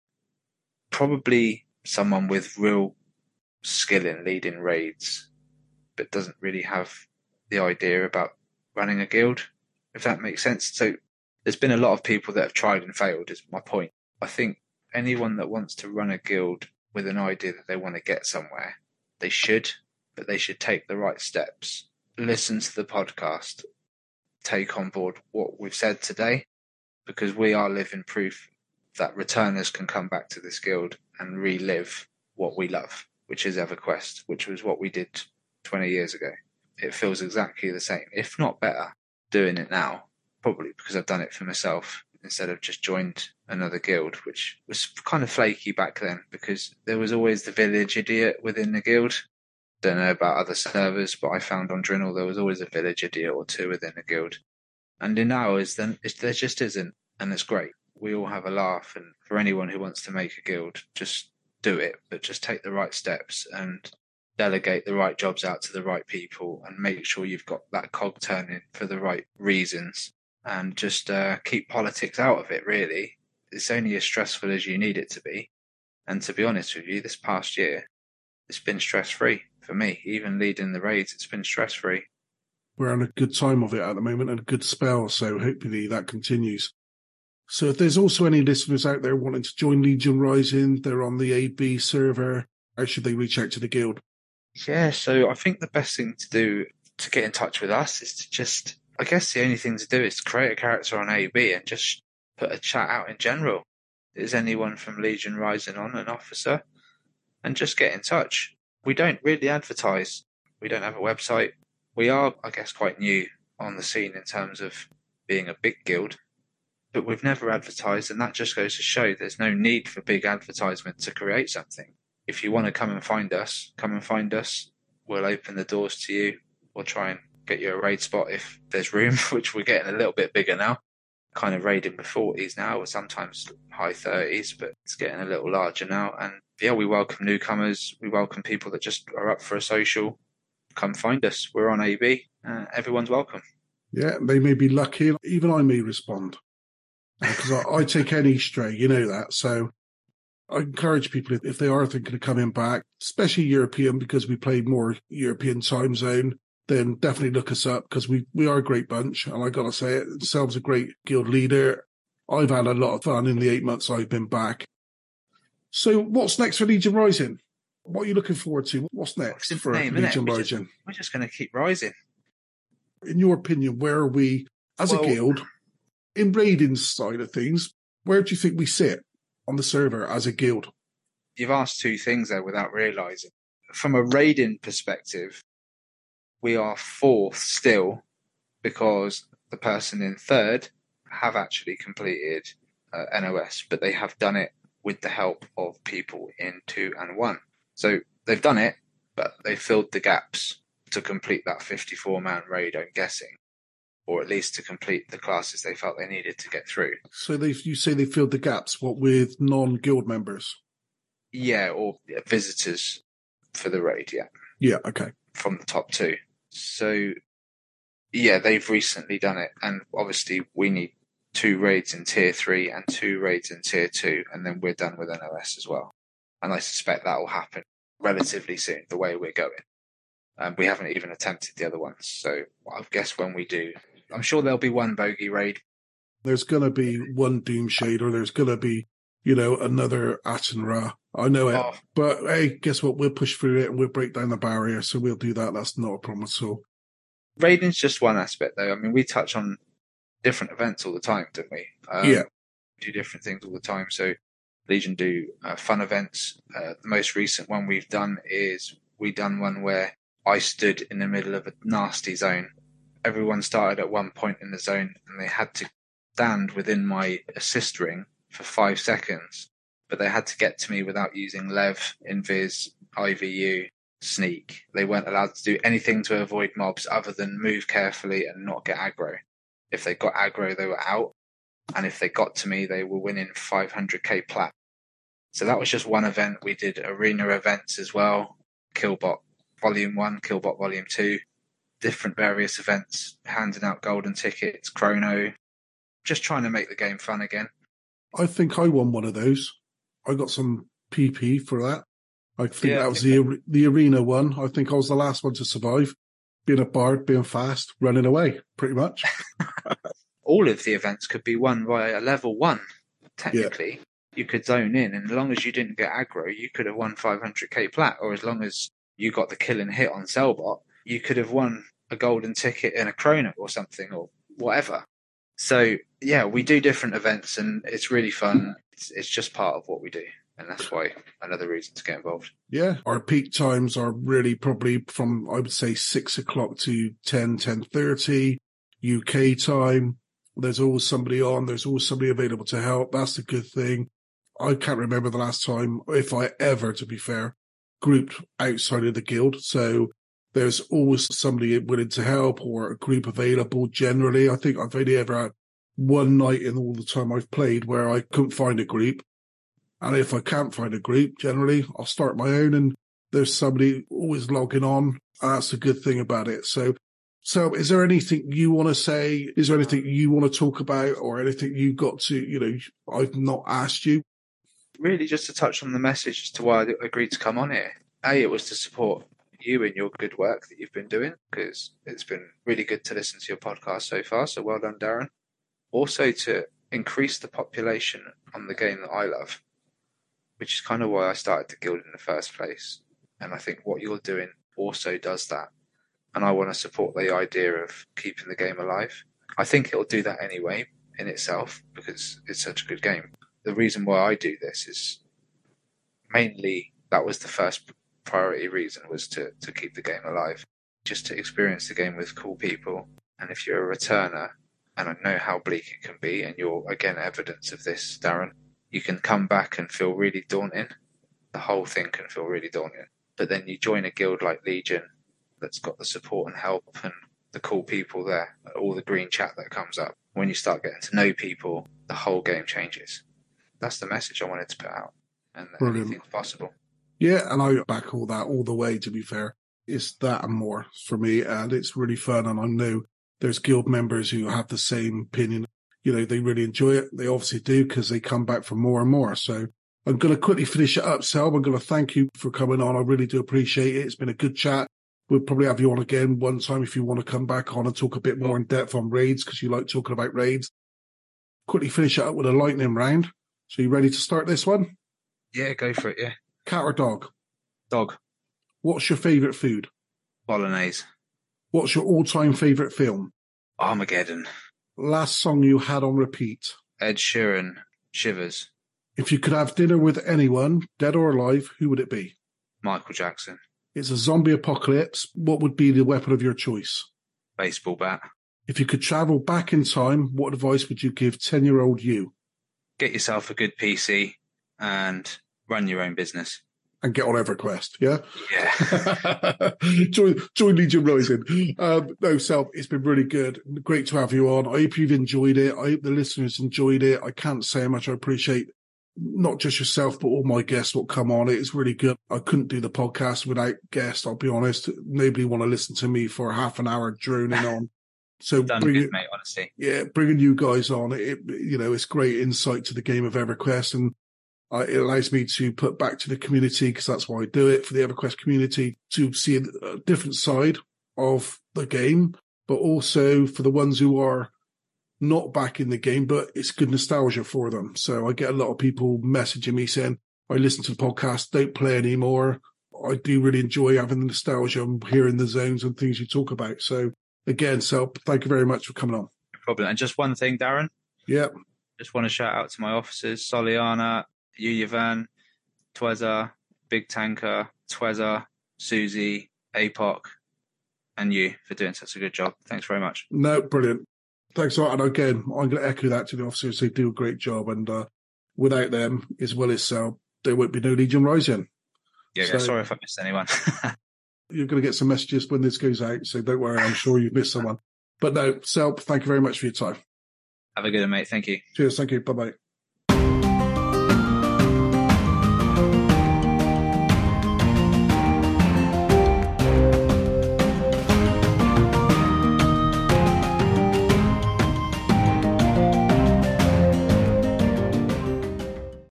Probably someone with real skill in leading raids, but doesn't really have the idea about running a guild, if that makes sense. So there's been a lot of people that have tried and failed, is my point. I think anyone that wants to run a guild with an idea that they want to get somewhere, they should, but they should take the right steps. Listen to the podcast, take on board what we've said today, because we are living proof that returners can come back to this guild and relive what we love, which is EverQuest, which was what we did twenty years ago. It feels exactly the same, if not better, doing it now, probably because I've done it for myself instead of just joined another guild, which was kind of flaky back then because there was always the village idiot within the guild. Don't know about other servers, but I found on Drinnel there was always a village idiot or two within the guild. And in ours, then it's, there just isn't, and it's great. We all have a laugh, and for anyone who wants to make a guild, just do it, but just take the right steps and delegate the right jobs out to the right people and make sure you've got that cog turning for the right reasons, and just uh, keep politics out of it, really. It's only as stressful as you need it to be. And to be honest with you, this past year, it's been stress-free for me. Even leading the raids, it's been stress-free. We're on a good time of it at the moment and a good spell, so hopefully that continues. So if there's also any listeners out there wanting to join Legion Rising, they're on the A B server, how should they reach out to the guild? Yeah, so I think the best thing to do to get in touch with us is to just, I guess the only thing to do is to create a character on A B and just put a chat out in general. Is anyone from Legion Rising on, an officer? And just get in touch. We don't really advertise. We don't have a website. We are, I guess, quite new on the scene in terms of being a big guild, but we've never advertised, and that just goes to show there's no need for big advertisement to create something. If you want to come and find us, come and find us. We'll open the doors to you. We'll try and get you a raid spot if there's room, which we're getting a little bit bigger now. Kind of raiding the forties now, or sometimes high thirties, but it's getting a little larger now. And yeah, we welcome newcomers. We welcome people that just are up for a social. Come find us. We're on A B. Uh, everyone's welcome. Yeah, they may be lucky. Even I may respond. Because I, I take any stray, you know that. So I encourage people, if, if they are thinking of coming back, especially European, because we play more European time zone, then definitely look us up, because we, we are a great bunch. And I got to say it, Selb's a great guild leader. I've had a lot of fun in the eight months I've been back. So what's next for Legion Rising? What are you looking forward to? What's next for name, Legion we're Rising? Just, we're just going to keep rising. In your opinion, where are we as well, a guild? In raiding side of things, where do you think we sit on the server as a guild? You've asked two things there without realising. From a raiding perspective, we are fourth still because the person in third have actually completed uh, N O S, but they have done it with the help of people in two and one. So they've done it, but they filled the gaps to complete that fifty-four man raid, I'm guessing, or at least to complete the classes they felt they needed to get through. So they, you say they filled the gaps, what, with non-guild members? Yeah, or visitors for the raid, yeah. Yeah, okay. From the top two. So, yeah, they've recently done it, and obviously we need two raids in tier three and two raids in tier two, and then we're done with N O S as well. And I suspect that will happen relatively soon, the way we're going. Um, we haven't even attempted the other ones, so I guess when we do, I'm sure there'll be one bogey raid. There's going to be one Doomshade, or there's going to be, you know, another Aten-Ra. I know it. Oh. But hey, guess what? We'll push through it and we'll break down the barrier, so we'll do that. That's not a problem at all. Raiding's just one aspect, though. I mean, we touch on different events all the time, don't we? Um, yeah. We do different things all the time. So Legion do uh, fun events. Uh, the most recent one we've done is we done one where I stood in the middle of a nasty zone. Everyone started at one point in the zone and they had to stand within my assist ring for five seconds, but they had to get to me without using Lev, Invis, I V U, Sneak. They weren't allowed to do anything to avoid mobs other than move carefully and not get aggro. If they got aggro, they were out. And if they got to me, they were winning five hundred k plat. So that was just one event. We did arena events as well. Killbot Volume one, Killbot Volume two. different various events, handing out golden tickets, chrono, just trying to make the game fun again. I think I won one of those. I got some P P for that. I think Yeah, that I was think the the arena one. I think I was the last one to survive. Being a bard, being fast, running away, pretty much. all of the events could be won by a level one. Technically, yeah. You could zone in, and as long as you didn't get aggro, you could have won five hundred k plat. Or as long as you got the kill and hit on Cellbot, you could have won a golden ticket and a chrono or something, or whatever. So yeah, we do different events, and it's really fun. It's, it's just part of what we do. And that's why another reason to get involved. Yeah, our peak times are really probably from, I would say, six o'clock to ten, ten thirty U K time. There's always somebody on. There's always somebody available to help. That's the good thing. I can't remember the last time, if I ever, to be fair, grouped outside of the guild. So there's always somebody willing to help or a group available generally. I think I've only ever had one night in all the time I've played where I couldn't find a group. And if I can't find a group, generally, I'll start my own and there's somebody always logging on. And that's the good thing about it. So, so is there anything you want to say? Is there anything you want to talk about or anything you got to, you know, I've not asked you? Really just to touch on the message as to why I agreed to come on here. A, it was to support you in your good work that you've been doing, because it's been really good to listen to your podcast so far. So well done, Darren. Also to increase the population on the game that I love, which is kind of why I started the guild in the first place. And I think what you're doing also does that. And I want to support the idea of keeping the game alive. I think it'll do that anyway in itself because it's such a good game. The reason why I do this is mainly that was the first priority reason, was to, to keep the game alive, just to experience the game with cool people. And if you're a returner, and I know how bleak it can be, and you're, again, evidence of this, Darren, you can come back and feel really daunting. The whole thing can feel really daunting. But then you join a guild like Legion that's got the support and help and the cool people there, all the green chat that comes up. When you start getting to know people, the whole game changes. That's the message I wanted to put out. And Brilliant. Anything's possible. Yeah, and I back all that all the way, to be fair. It's that and more for me, and it's really fun. And I know there's guild members who have the same opinion. You know, they really enjoy it. They obviously do because they come back for more and more. So I'm going to quickly finish it up, Selb. I'm going to thank you for coming on. I really do appreciate it. It's been a good chat. We'll probably have you on again one time if you want to come back on and talk a bit more in depth on raids, because you like talking about raids. Quickly finish it up with a lightning round. So you ready to start this one? Yeah, go for it, yeah. Cat or dog? Dog. What's your favourite food? Bolognese. What's your all-time favourite film? Armageddon. Last song you had on repeat? Ed Sheeran, Shivers. If you could have dinner with anyone, dead or alive, who would it be? Michael Jackson. It's a zombie apocalypse. What would be the weapon of your choice? Baseball bat. If you could travel back in time, what advice would you give ten-year-old you? Get yourself a good P C and run your own business. And get on EverQuest, yeah? Yeah. join, join Legion Rising. Um, no, Selb, it's been really good. Great to have you on. I hope you've enjoyed it. I hope the listeners enjoyed it. I can't say how much I appreciate not just yourself, but all my guests will come on. It's really good. I couldn't do the podcast without guests, I'll be honest. Nobody want to listen to me for half an hour droning on. So Done bring good, it, mate, honestly. Yeah, bringing you guys on, it, you know, it's great insight to the game of EverQuest, and uh, it allows me to put back to the community, because that's why I do it, for the EverQuest community, to see a, a different side of the game, but also for the ones who are not back in the game, but it's good nostalgia for them. So I get a lot of people messaging me saying, I listen to the podcast, don't play anymore. I do really enjoy having the nostalgia and hearing the zones and things you talk about. So again, Selb, thank you very much for coming on. No problem. And just one thing, Darren. Yeah. Just want to shout out to my officers, Soliana, Yuyavan, Tweza, Big Tanker, Tweza, Susie, A P O C, and you for doing such a good job. Thanks very much. No, brilliant. Thanks a lot. And again, I'm going to echo that to the officers. They do a great job. And uh, without them, as well as Selb, there won't be no Legion Rising. Yeah, so, yeah, sorry if I missed anyone. You're going to get some messages when this goes out, so don't worry. I'm sure you've missed someone. But no, Selb, thank you very much for your time. Have a good one, mate. Thank you. Cheers. Thank you. Bye-bye.